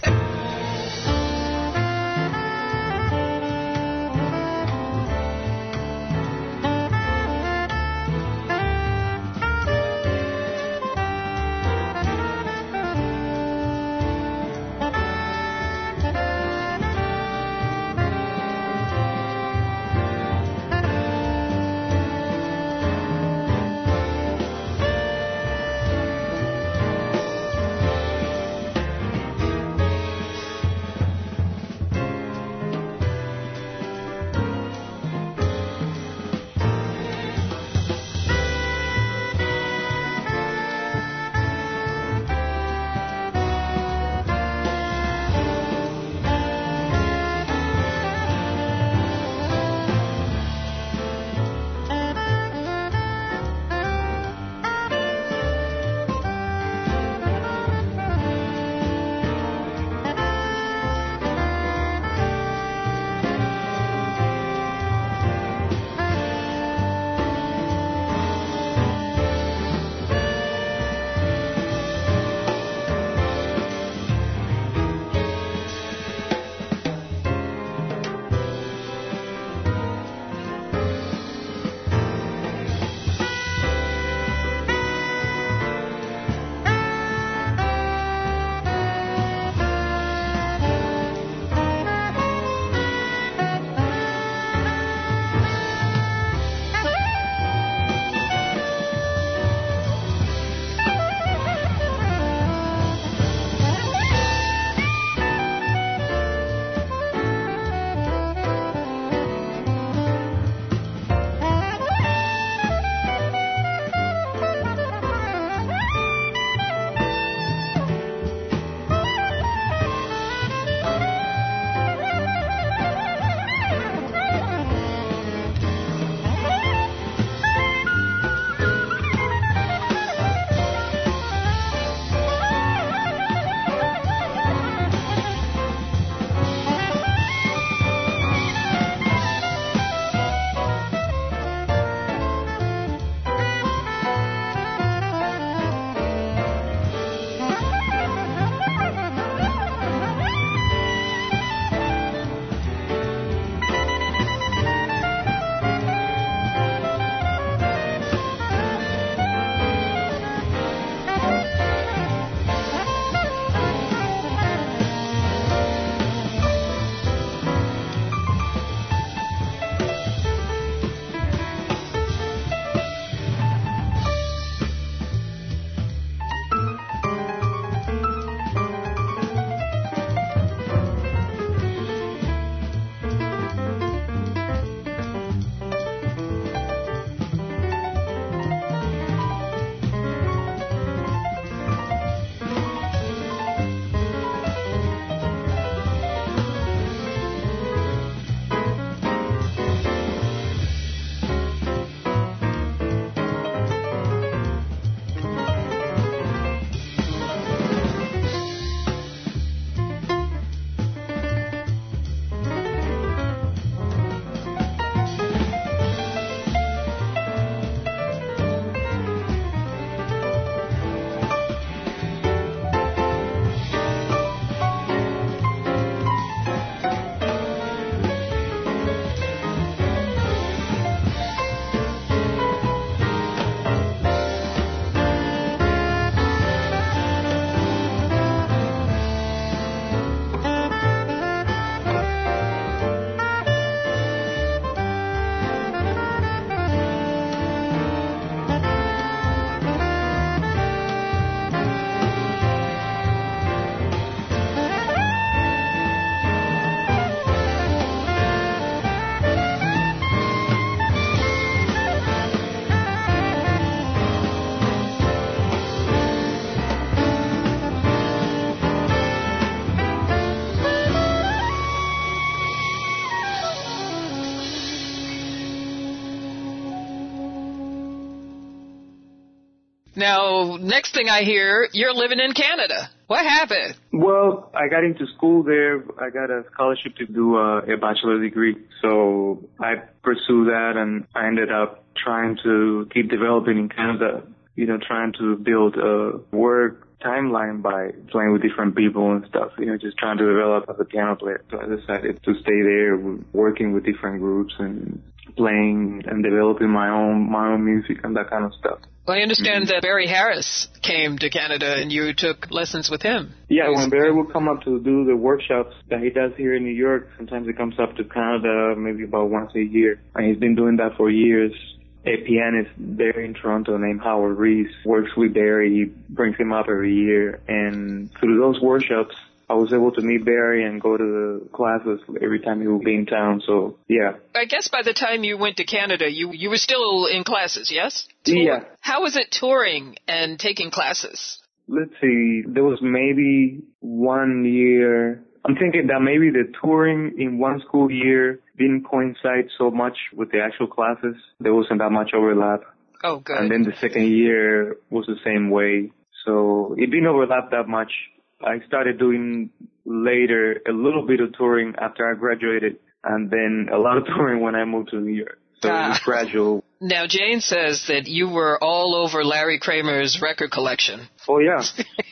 Now, next thing I hear, you're living in Canada. What happened? Well, I got into school there. I got a scholarship to do a, a bachelor's degree. So I pursued that, and I ended up trying to keep developing in Canada, you know, trying to build a work timeline by playing with different people and stuff, you know, just trying to develop as a piano player. So I decided to stay there, working with different groups and playing and developing my own my own music and that kind of stuff. Well, I understand that Barry Harris came to Canada and you took lessons with him. Yeah, when Barry would come up to do the workshops that he does here in New York, sometimes he comes up to Canada maybe about once a year. And he's been doing that for years. A pianist there in Toronto named Howard Reese works with Barry. He brings him up every year. And through those workshops, I was able to meet Barry and go to the classes every time he would be in town. So, yeah. I guess by the time you went to Canada, you you were still in classes, yes? Yeah. How was it touring and taking classes? Let's see. There was maybe one year. I'm thinking that maybe the touring in one school year didn't coincide so much with the actual classes. There wasn't that much overlap. Oh, good. And then the second year was the same way. So it didn't overlap that much. I started doing later a little bit of touring after I graduated, and then a lot of touring when I moved to New York. So ah. It was gradual. Now, Jane says that you were all over Larry Kramer's record collection. Oh, yeah.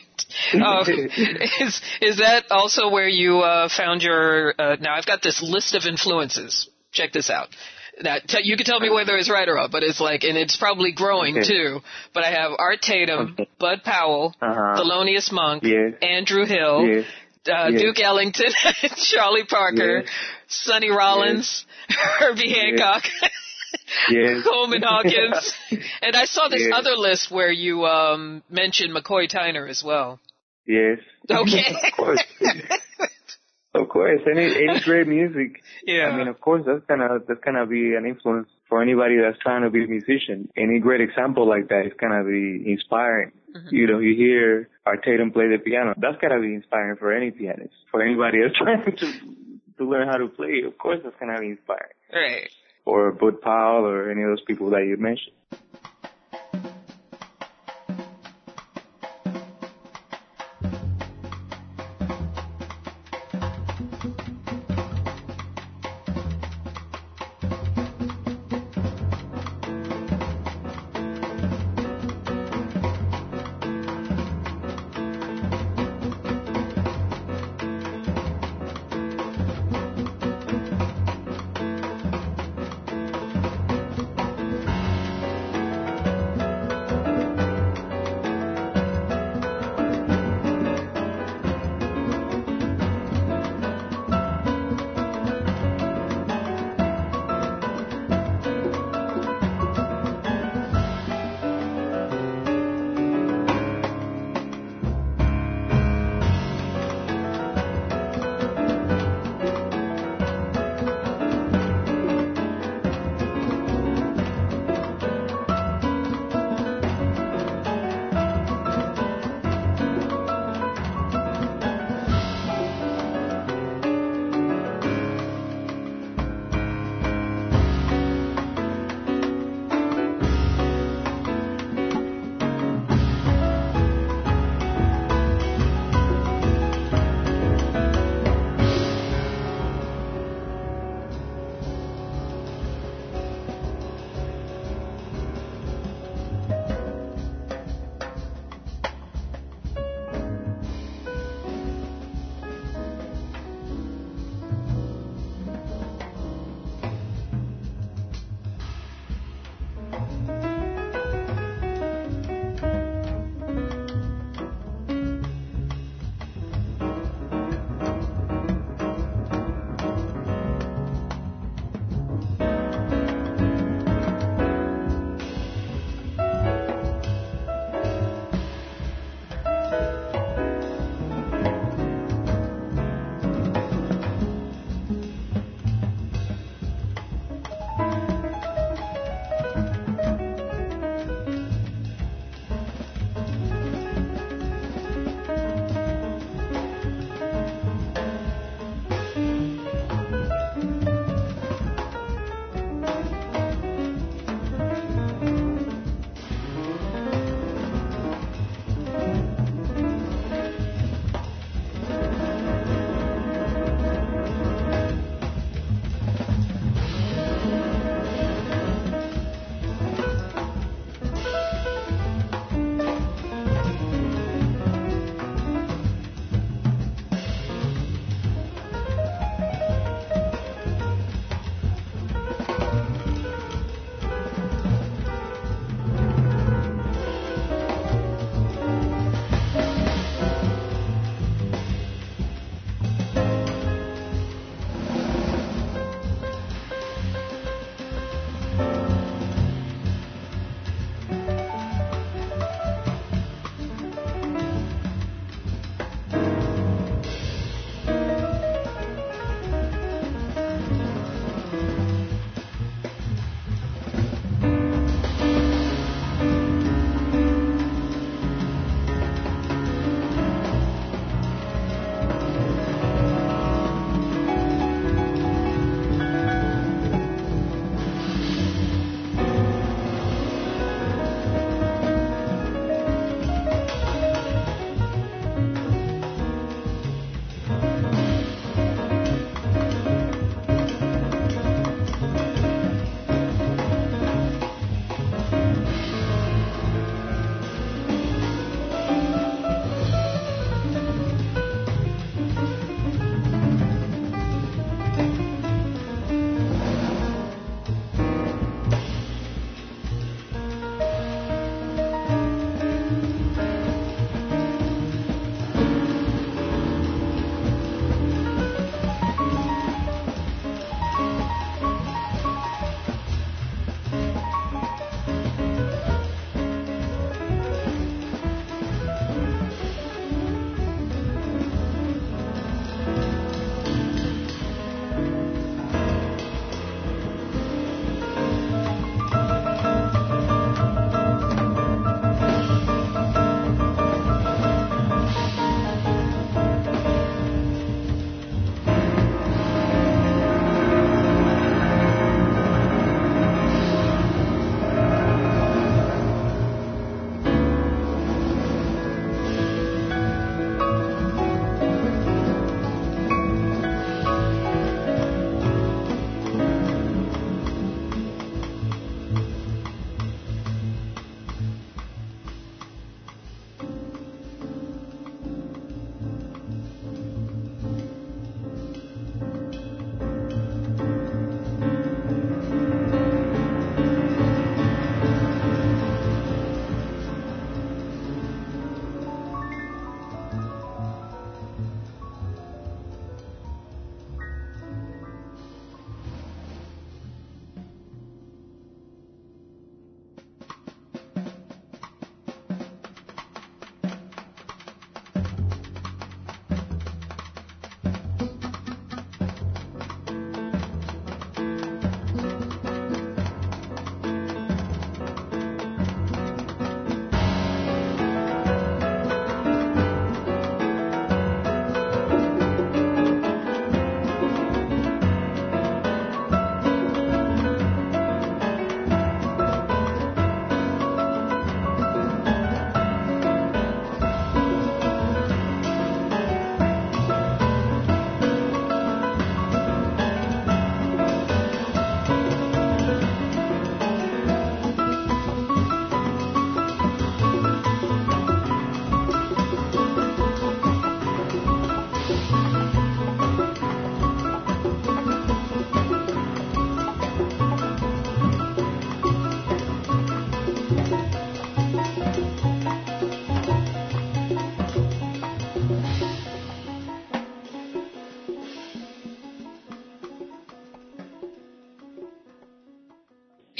uh, is, is that also where you uh, found your... Uh, now, I've got this list of influences. Check this out. Now, t- you can tell me whether it's right or wrong, but it's like, and it's probably growing okay. too. But I have Art Tatum, okay. Bud Powell, uh-huh. Thelonious Monk, yes. Andrew Hill, yes. Uh, yes. Duke Ellington, Charlie Parker, yes. Sonny Rollins, yes. Herbie Hancock, yes. Coleman Hawkins, and I saw this yes. other list where you um, mentioned McCoy Tyner as well. Yes. Okay. Of course. Of course, any any great music. Yeah. I mean, of course, that's gonna that's gonna be an influence for anybody that's trying to be a musician. Any great example like that is gonna be inspiring. Mm-hmm. You know, you hear Art Tatum play the piano. That's gotta be inspiring for any pianist. For anybody that's trying to to learn how to play, of course, that's gonna be inspiring. Right. Or Bud Powell or any of those people that you mentioned.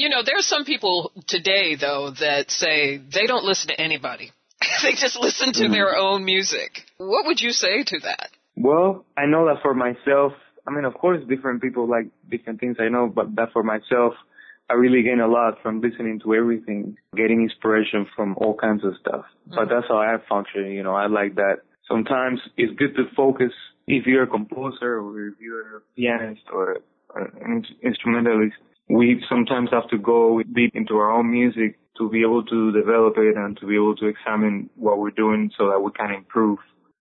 You know, there are some people today, though, that say they don't listen to anybody. They just listen to mm-hmm. their own music. What would you say to that? Well, I know that for myself, I mean, of course, different people like different things I know, but that for myself, I really gain a lot from listening to everything, getting inspiration from all kinds of stuff. Mm-hmm. But that's how I function, you know, I like that. Sometimes it's good to focus if you're a composer or if you're a pianist or an instrumentalist. We sometimes have to go deep into our own music to be able to develop it and to be able to examine what we're doing so that we can improve.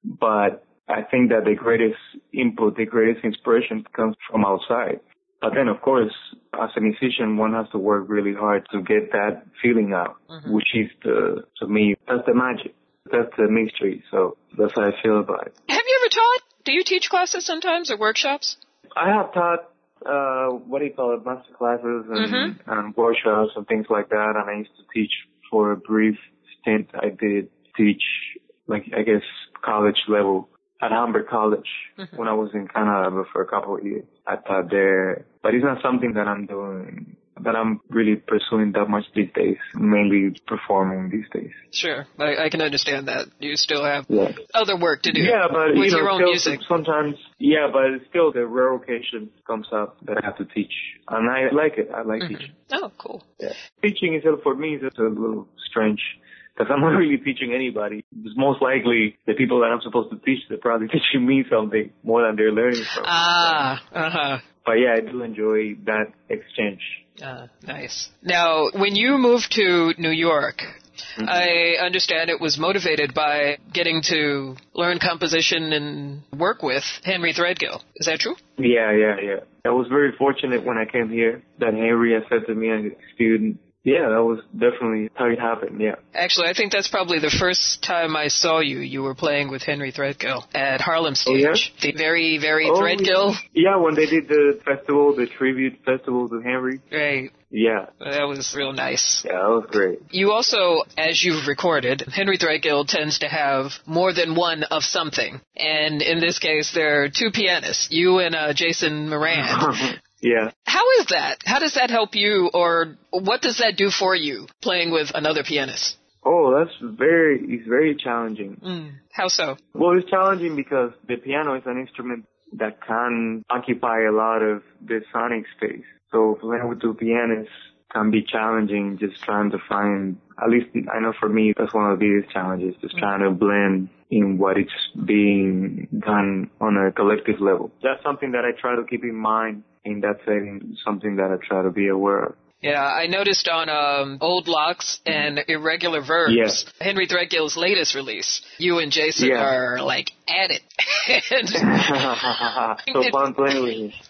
But I think that the greatest input, the greatest inspiration comes from outside. But then, of course, as a musician, one has to work really hard to get that feeling out, mm-hmm. which is, the, to me, that's the magic. That's the mystery. So that's how I feel about it. Have you ever taught? Do you teach classes sometimes or workshops? I have taught, uh, what do you call it, master classes and, mm-hmm. and workshops and things like that. And I used to teach for a brief stint. I did teach, like, I guess, college level at Humber College mm-hmm. when I was in Canada for a couple of years. I taught there, but it's not something that I'm doing, that I'm really pursuing that much these days, mainly performing these days. Sure, I, I can understand that. You still have yeah. other work to do yeah, but, with you know, your own still, music. Sometimes, yeah, but still the rare occasion comes up that I have to teach. And I like it. I like mm-hmm. teaching. Oh, cool. Yeah. Teaching itself for me is just a little strange. Because I'm not really teaching anybody. It's most likely the people that I'm supposed to teach, they're probably teaching me something more than they're learning from. Ah, uh-huh. But yeah, I do enjoy that exchange. Ah, nice. Now, when you moved to New York, mm-hmm. I understand it was motivated by getting to learn composition and work with Henry Threadgill. Is that true? Yeah, yeah, yeah. I was very fortunate when I came here that Henry accepted me as a student. Yeah, that was definitely how it happened, yeah. Actually, I think that's probably the first time I saw you. You were playing with Henry Threadgill at Harlem Stage. Oh, yeah? The very, very oh, Threadgill. Yeah. yeah, when they did the festival, the tribute festival to Henry. Right. Yeah. That was real nice. Yeah, that was great. You also, as you've recorded, Henry Threadgill tends to have more than one of something. And in this case, there are two pianists, you and uh, Jason Moran. Yeah. How is that? How does that help you, or what does that do for you, playing with another pianist? Oh, that's very, it's very challenging. Mm. How so? Well, it's challenging because the piano is an instrument that can occupy a lot of the sonic space. So playing with two pianists can be challenging, just trying to find, at least I know for me, that's one of the biggest challenges, just mm. trying to blend in what is being done on a collective level. That's something that I try to keep in mind in that setting, something that I try to be aware of. Yeah, I noticed on um, Old Locks and Irregular Verbs, yeah. Henry Threadgill's latest release, you and Jason yeah. are like at it. So fun playing with you.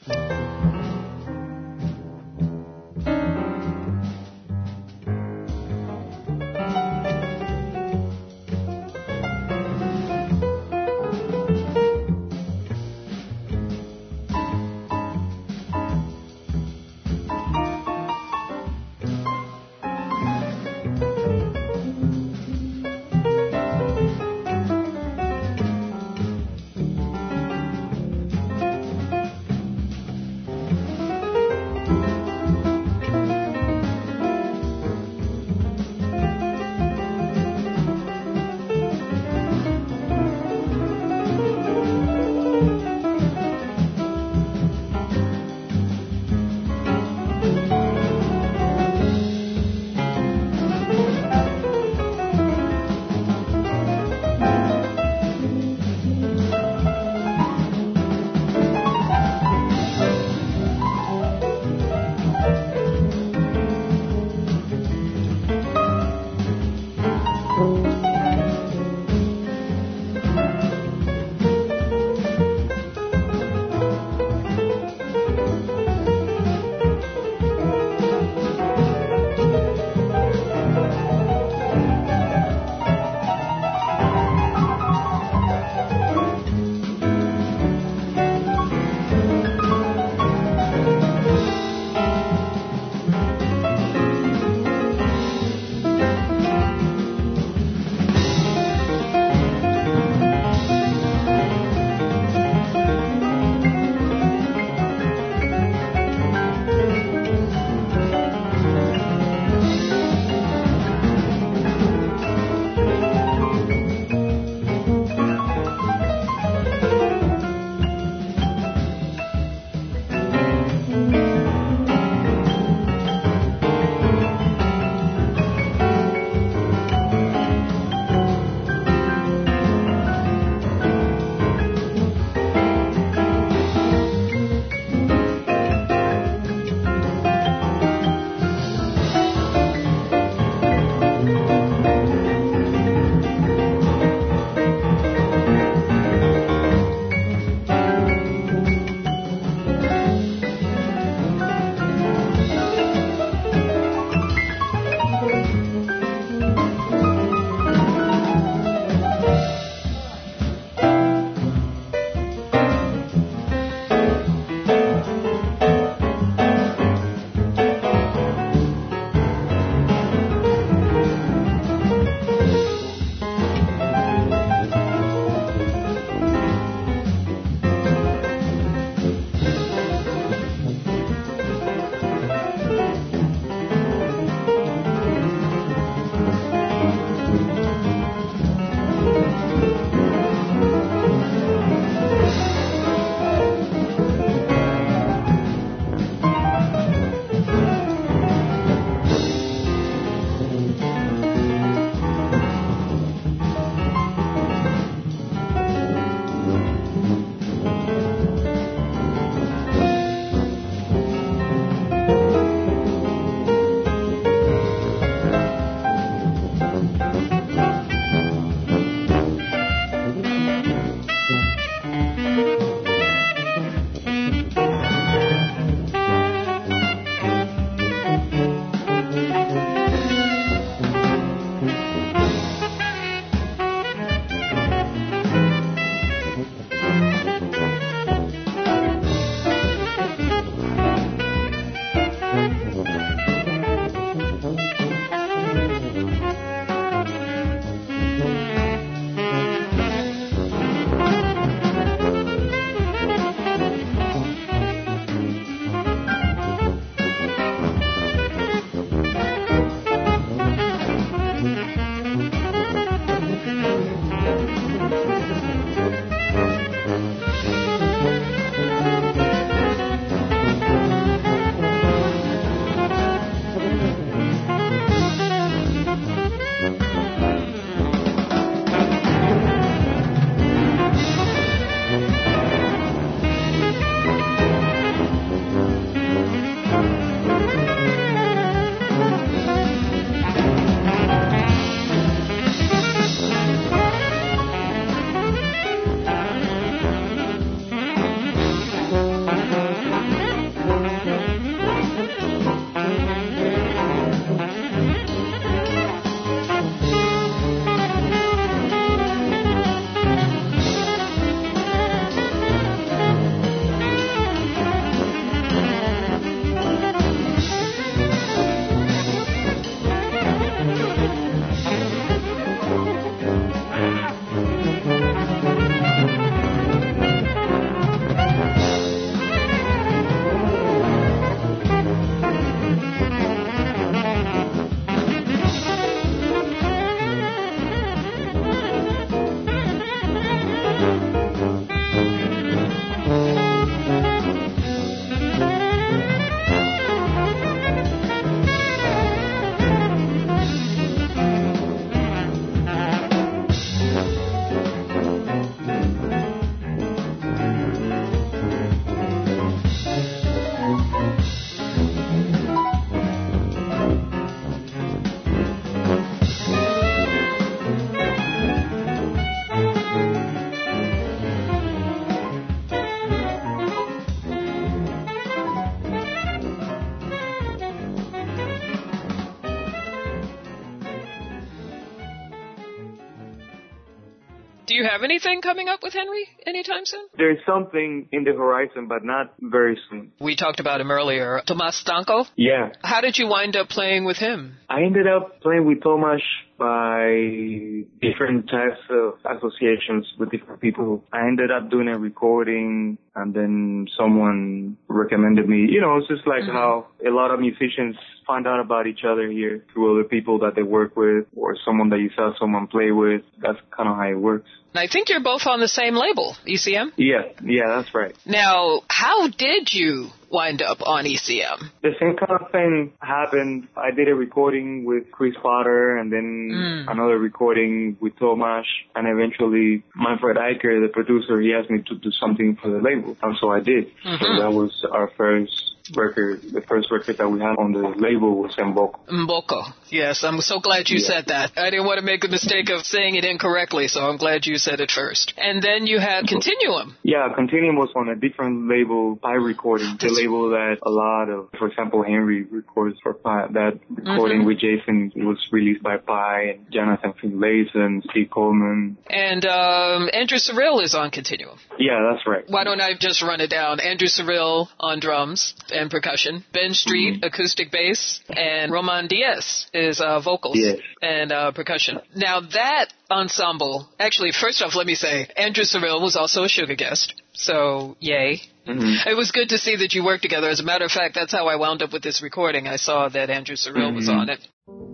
you have anything coming up with Henry anytime soon? There's something in the horizon, but not very soon. We talked about him earlier. Tomas Stanko? Yeah. How did you wind up playing with him? I ended up playing with Tomas by different types of associations with different people. I ended up doing a recording, and then someone recommended me. You know, it's just like mm-hmm. how a lot of musicians find out about each other here through other people that they work with or someone that you saw someone play with. That's kind of how it works. And I think you're both on the same label, E C M? Yeah, yeah, that's right. Now, how did you wind up on E C M? The same kind of thing happened. I did a recording with Chris Potter and then mm. another recording with Tomas, and eventually Manfred Eicher, the producer, he asked me to do something for the label, and so I did. Mm-hmm. So that was our first record. The first record that we had on the label was Mboko. Mboko. Yes, I'm so glad you yeah. said that. I didn't want to make the mistake of saying it incorrectly, so I'm glad you said it first. And then you had Continuum. Yeah, Continuum was on a different label, Pi Recording, the label that a lot of, for example, Henry records for Pi. That recording mm-hmm. with Jason was released by Pi, and Jonathan Finlayson, Steve Coleman. And um, Andrew Cyril is on Continuum. Yeah, that's right. Why don't I just run it down? Andrew Cyril on drums and percussion, Ben Street, mm-hmm. acoustic bass, and Roman Diaz is uh, vocals yes. and uh, percussion. Now that ensemble, actually, first off, let me say, Andrew Cyril was also a Sugar guest, so yay. Mm-hmm. It was good to see that you worked together. As a matter of fact, that's how I wound up with this recording. I saw that Andrew Cyril mm-hmm. was on it.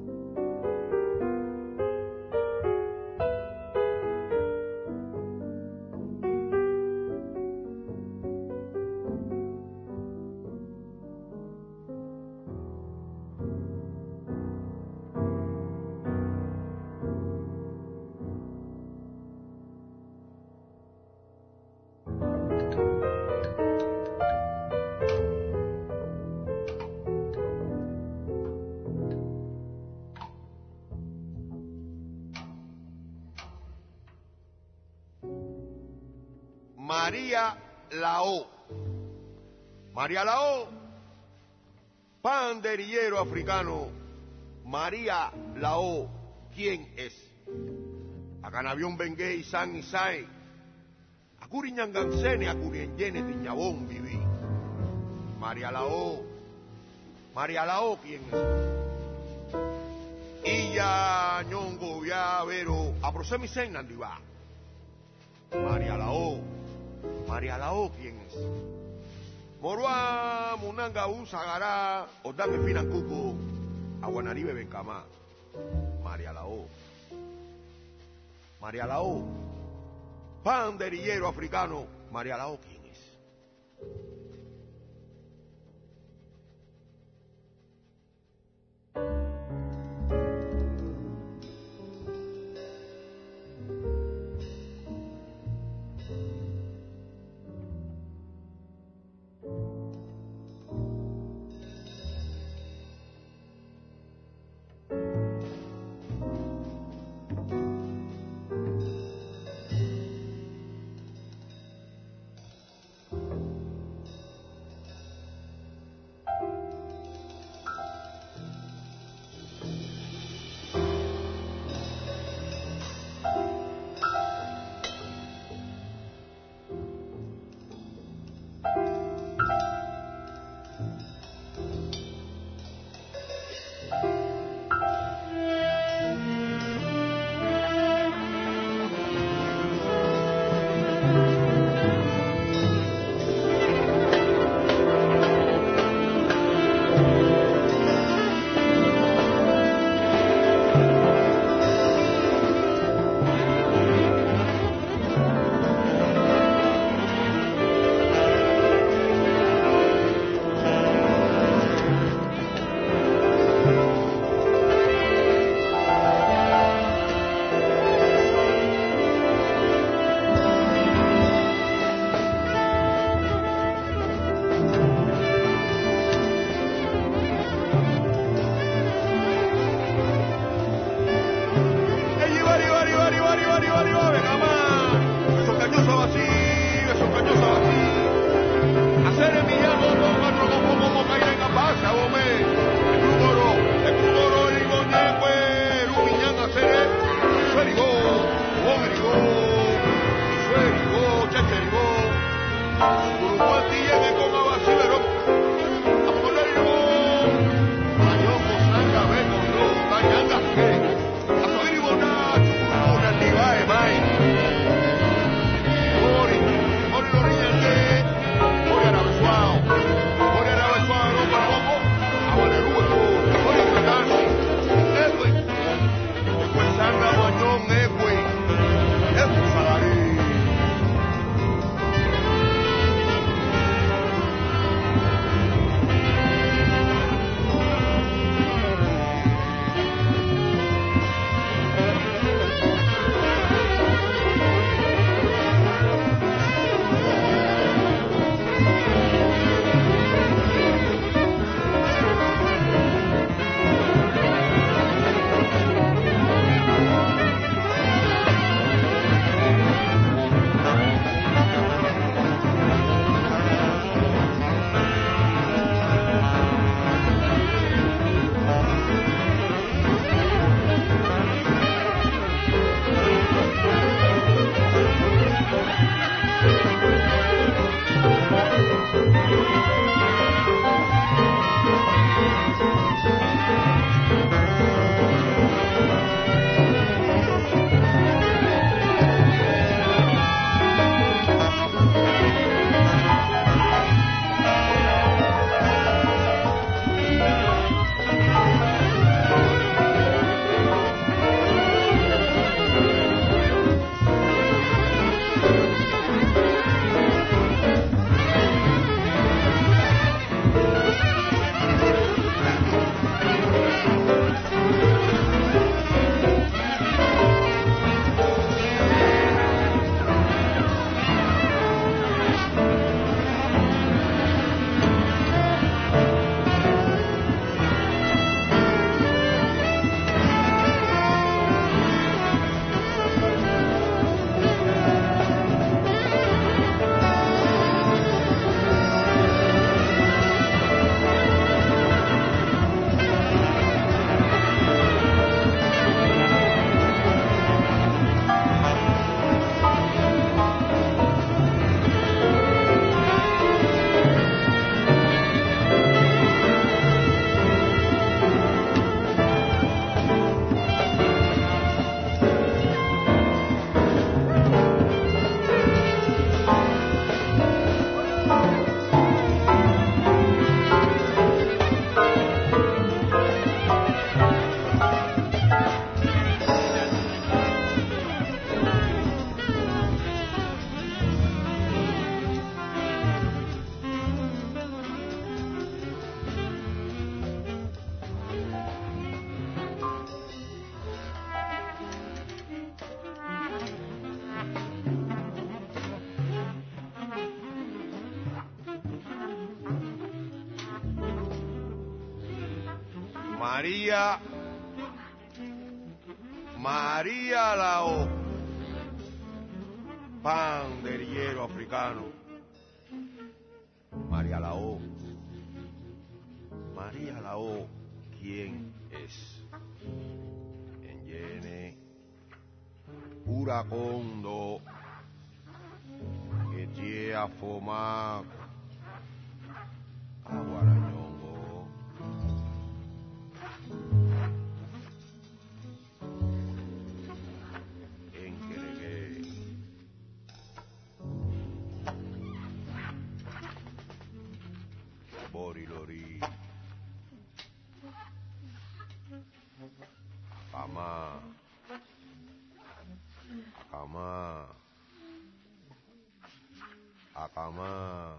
María Lao. María Lao, panderillero africano. María Lao, ¿quién es? Aganavión Bengué y San Isai. Akuriñangansene, Akuriñyene, Tiñabón, viví. María Lao. María Lao, ¿quién es? Iya, ñongo, ya, vero. Aprosemi sen, nandiva. María Lao. María Lao, ¿quién es? Morua, Munanga, Usagara, Odame Financuco, Aguanaribe Bencamá. María Lao. María Lao, panderillero africano. María Lao, ¿quién es? María, María Lao, panderiero africano. María Lao, María Lao, ¿quién es? Engene, uracondo, que tie a fomar, aguarañongo. Borilori, Akama, Akama, Akama,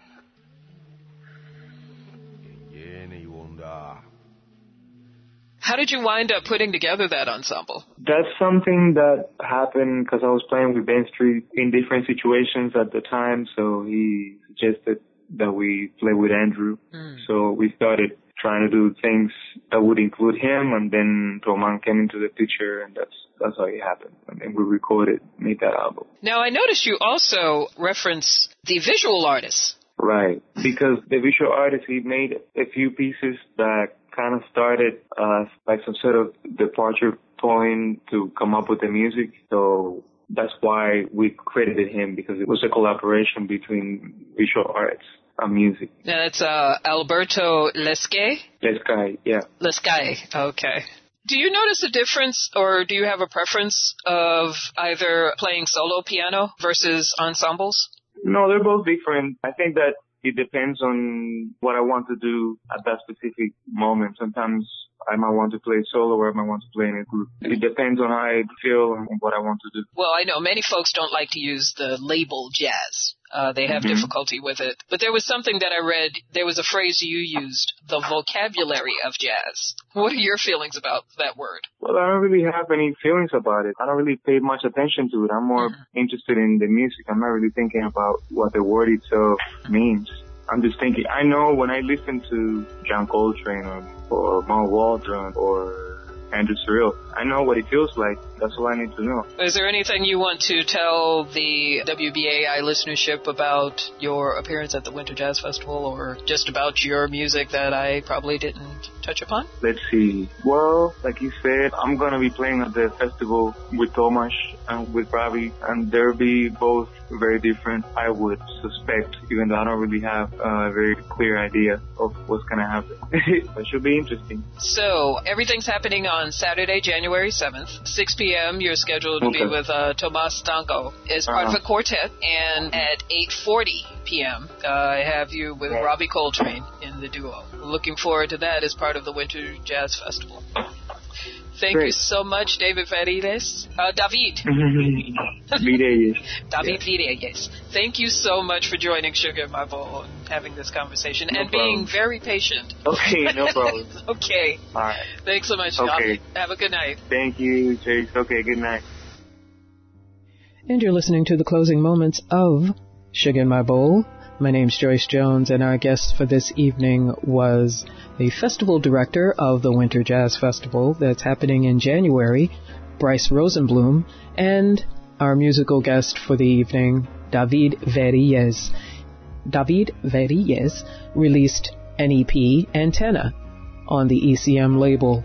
Engene Wonda. How did you wind up putting together that ensemble? That's something that happened because I was playing with Ben Street in different situations at the time, so he suggested that we play with Andrew. Mm. So we started trying to do things that would include him, and then Roman came into the picture, and that's that's how it happened. And then we recorded, made that album. Now, I noticed you also reference the visual artists. Right, because the visual artist, he made a few pieces that kind of started uh, like some sort of departure point to come up with the music. So that's why we credited him, because it was a collaboration between visual arts and music. That's uh, Alberto Lescay? Lescay, yeah. Lescay, okay. Do you notice a difference, or do you have a preference of either playing solo piano versus ensembles? No, they're both different. I think that it depends on what I want to do at that specific moment. Sometimes I might want to play solo, or I might want to play in a group. It depends on how I feel and what I want to do. Well, I know many folks don't like to use the label jazz. Uh, they have mm-hmm. difficulty with it. But there was something that I read, there was a phrase you used, the vocabulary of jazz. What are your feelings about that word? Well, I don't really have any feelings about it. I don't really pay much attention to it. I'm more mm-hmm. interested in the music. I'm not really thinking about what the word itself means. I'm just thinking, I know when I listen to John Coltrane or, or Mo Waldron or Andrew Cyrille, I know what it feels like. That's all I need to know. Is there anything you want to tell the W B A I listenership about your appearance at the Winter Jazz Festival, or just about your music that I probably didn't touch upon? Let's see. Well, like you said, I'm going to be playing at the festival with Tomasz and with Ravi, and they'll be both very different, I would suspect, even though I don't really have a very clear idea of what's going to happen. It should be interesting. So, everything's happening on Saturday, January seventh, six p.m. You're scheduled to okay. be with uh, Tomasz Stanko as part uh-huh. of a quartet, and at eight forty p.m. Uh, I have you with Robbie Coltrane in the duo. Looking forward to that as part of the Winter Jazz Festival. Thank Great. you so much, David Varedes. Uh, David. Varedes. David Varedes. Thank you so much for joining Sugar in My Bowl and having this conversation no and problem. being very patient. Okay, no problem. Okay. All right. Thanks so much, okay. David. Have a good night. Thank you, Chase. Okay, good night. And you're listening to the closing moments of Sugar in My Bowl. My name's Joyce Jones, and our guest for this evening was the festival director of the Winter Jazz Festival that's happening in January, Bryce Rosenblum, and our musical guest for the evening, David Varedes. David Varedes released an E P, Antenna, on the E C M label,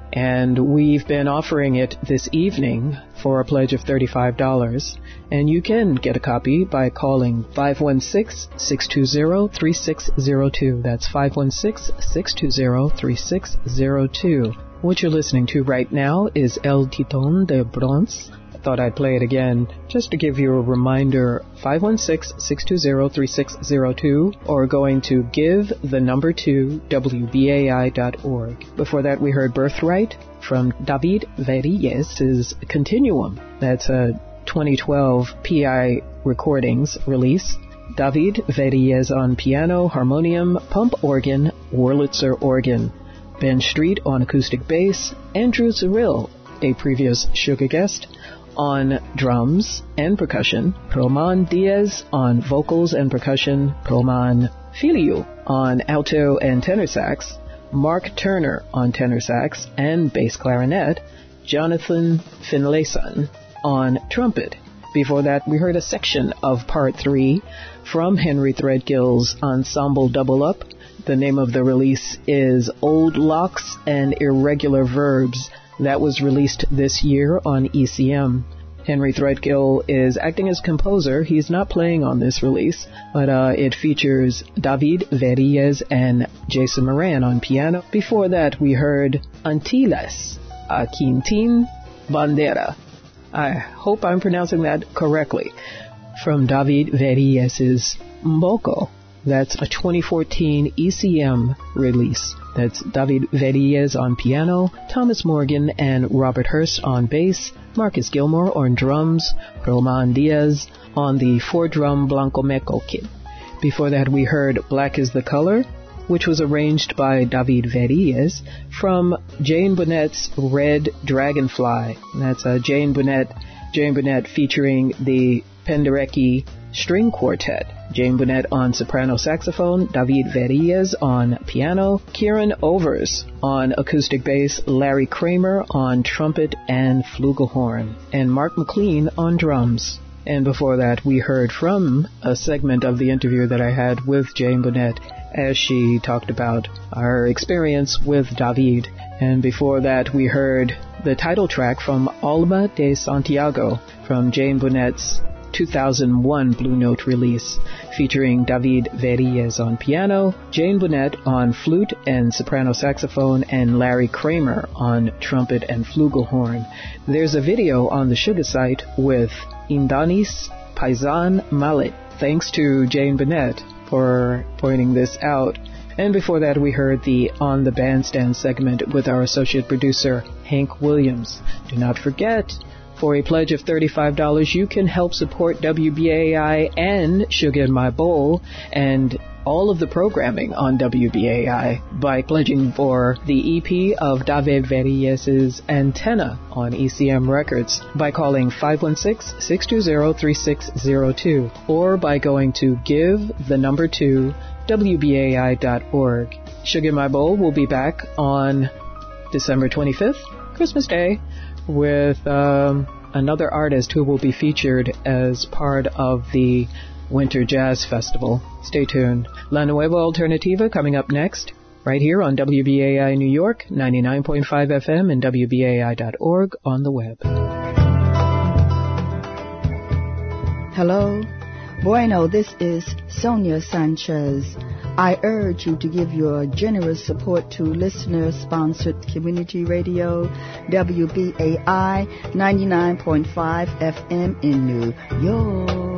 and we've been offering it this evening for a pledge of thirty-five dollars, and you can get a copy by calling five one six, six two zero, three six zero two. That's five one six, six two zero, three six zero two. What you're listening to right now is El Titon de Bronce. I thought I'd play it again just to give you a reminder. five one six, six two zero, three six zero two, or going to give the number two W B A I dot org. Before that, we heard Birthright from David Varedes' Continuum. That's a twenty twelve P I Recordings release. David Varedes on piano, harmonium, pump organ, Wurlitzer organ. Ben Street on acoustic bass. Andrew Cyrille, a previous Sugar guest, on drums and percussion. Roman Diaz on vocals and percussion. Roman Filiu on alto and tenor sax. Mark Turner on tenor sax and bass clarinet. Jonathan Finlayson on trumpet. Before that, we heard a section of part three from Henry Threadgill's Ensemble Double Up. The name of the release is Old Locks and Irregular Verbs. That was released this year on E C M. Henry Threadgill is acting as composer. He's not playing on this release, but uh, it features David Varedes and Jason Moran on piano. Before that, we heard Antillas, a Quintin Bandera. I hope I'm pronouncing that correctly. From David Varedes' Mboko. That's a twenty fourteen E C M release. That's David Varedes on piano, Thomas Morgan and Robert Hurst on bass, Marcus Gilmore on drums, Roman Diaz on the four-drum Blanco Meco kit. Before that, we heard Black is the Color, which was arranged by David Varedes from Jane Bonnett's Red Dragonfly. That's uh, Jane Bonnett, Jane Bonnett featuring the Penderecki String Quartet. Jane Bonnett on soprano saxophone, David Varedes on piano, Kieran Overs on acoustic bass, Larry Kramer on trumpet and flugelhorn, and Mark McLean on drums. And before that, we heard from a segment of the interview that I had with Jane Bonnett as she talked about her experience with David. And before that, we heard the title track from Alma de Santiago from Jane Bunnett's two thousand one Blue Note release, featuring David Verries on piano, Jane Bunnett on flute and soprano saxophone, and Larry Kramer on trumpet and flugelhorn. There's a video on the Sugar site with Indanis Paisan Mallet. Thanks to Jane Bunnett for pointing this out. And before that, we heard the On the Bandstand segment with our associate producer, Hank Williams. Do not forget, for a pledge of thirty-five dollars, you can help support W B A I and Sugar in My Bowl and all of the programming on W B A I by pledging for the E P of David Verries' Antenna on E C M Records by calling five one six, six two zero, three six zero two or by going to give the number two W B A I dot org. Sugar in My Bowl will be back on December twenty-fifth, Christmas Day, with um, another artist who will be featured as part of the Winter Jazz Festival. Stay tuned. La Nueva Alternativa coming up next, right here on W B A I New York, ninety-nine point five F M and W B A I dot org on the web. Hello. Bueno, this is Sonia Sanchez. I urge you to give your generous support to listener-sponsored community radio, W B A I ninety-nine point five F M in New York.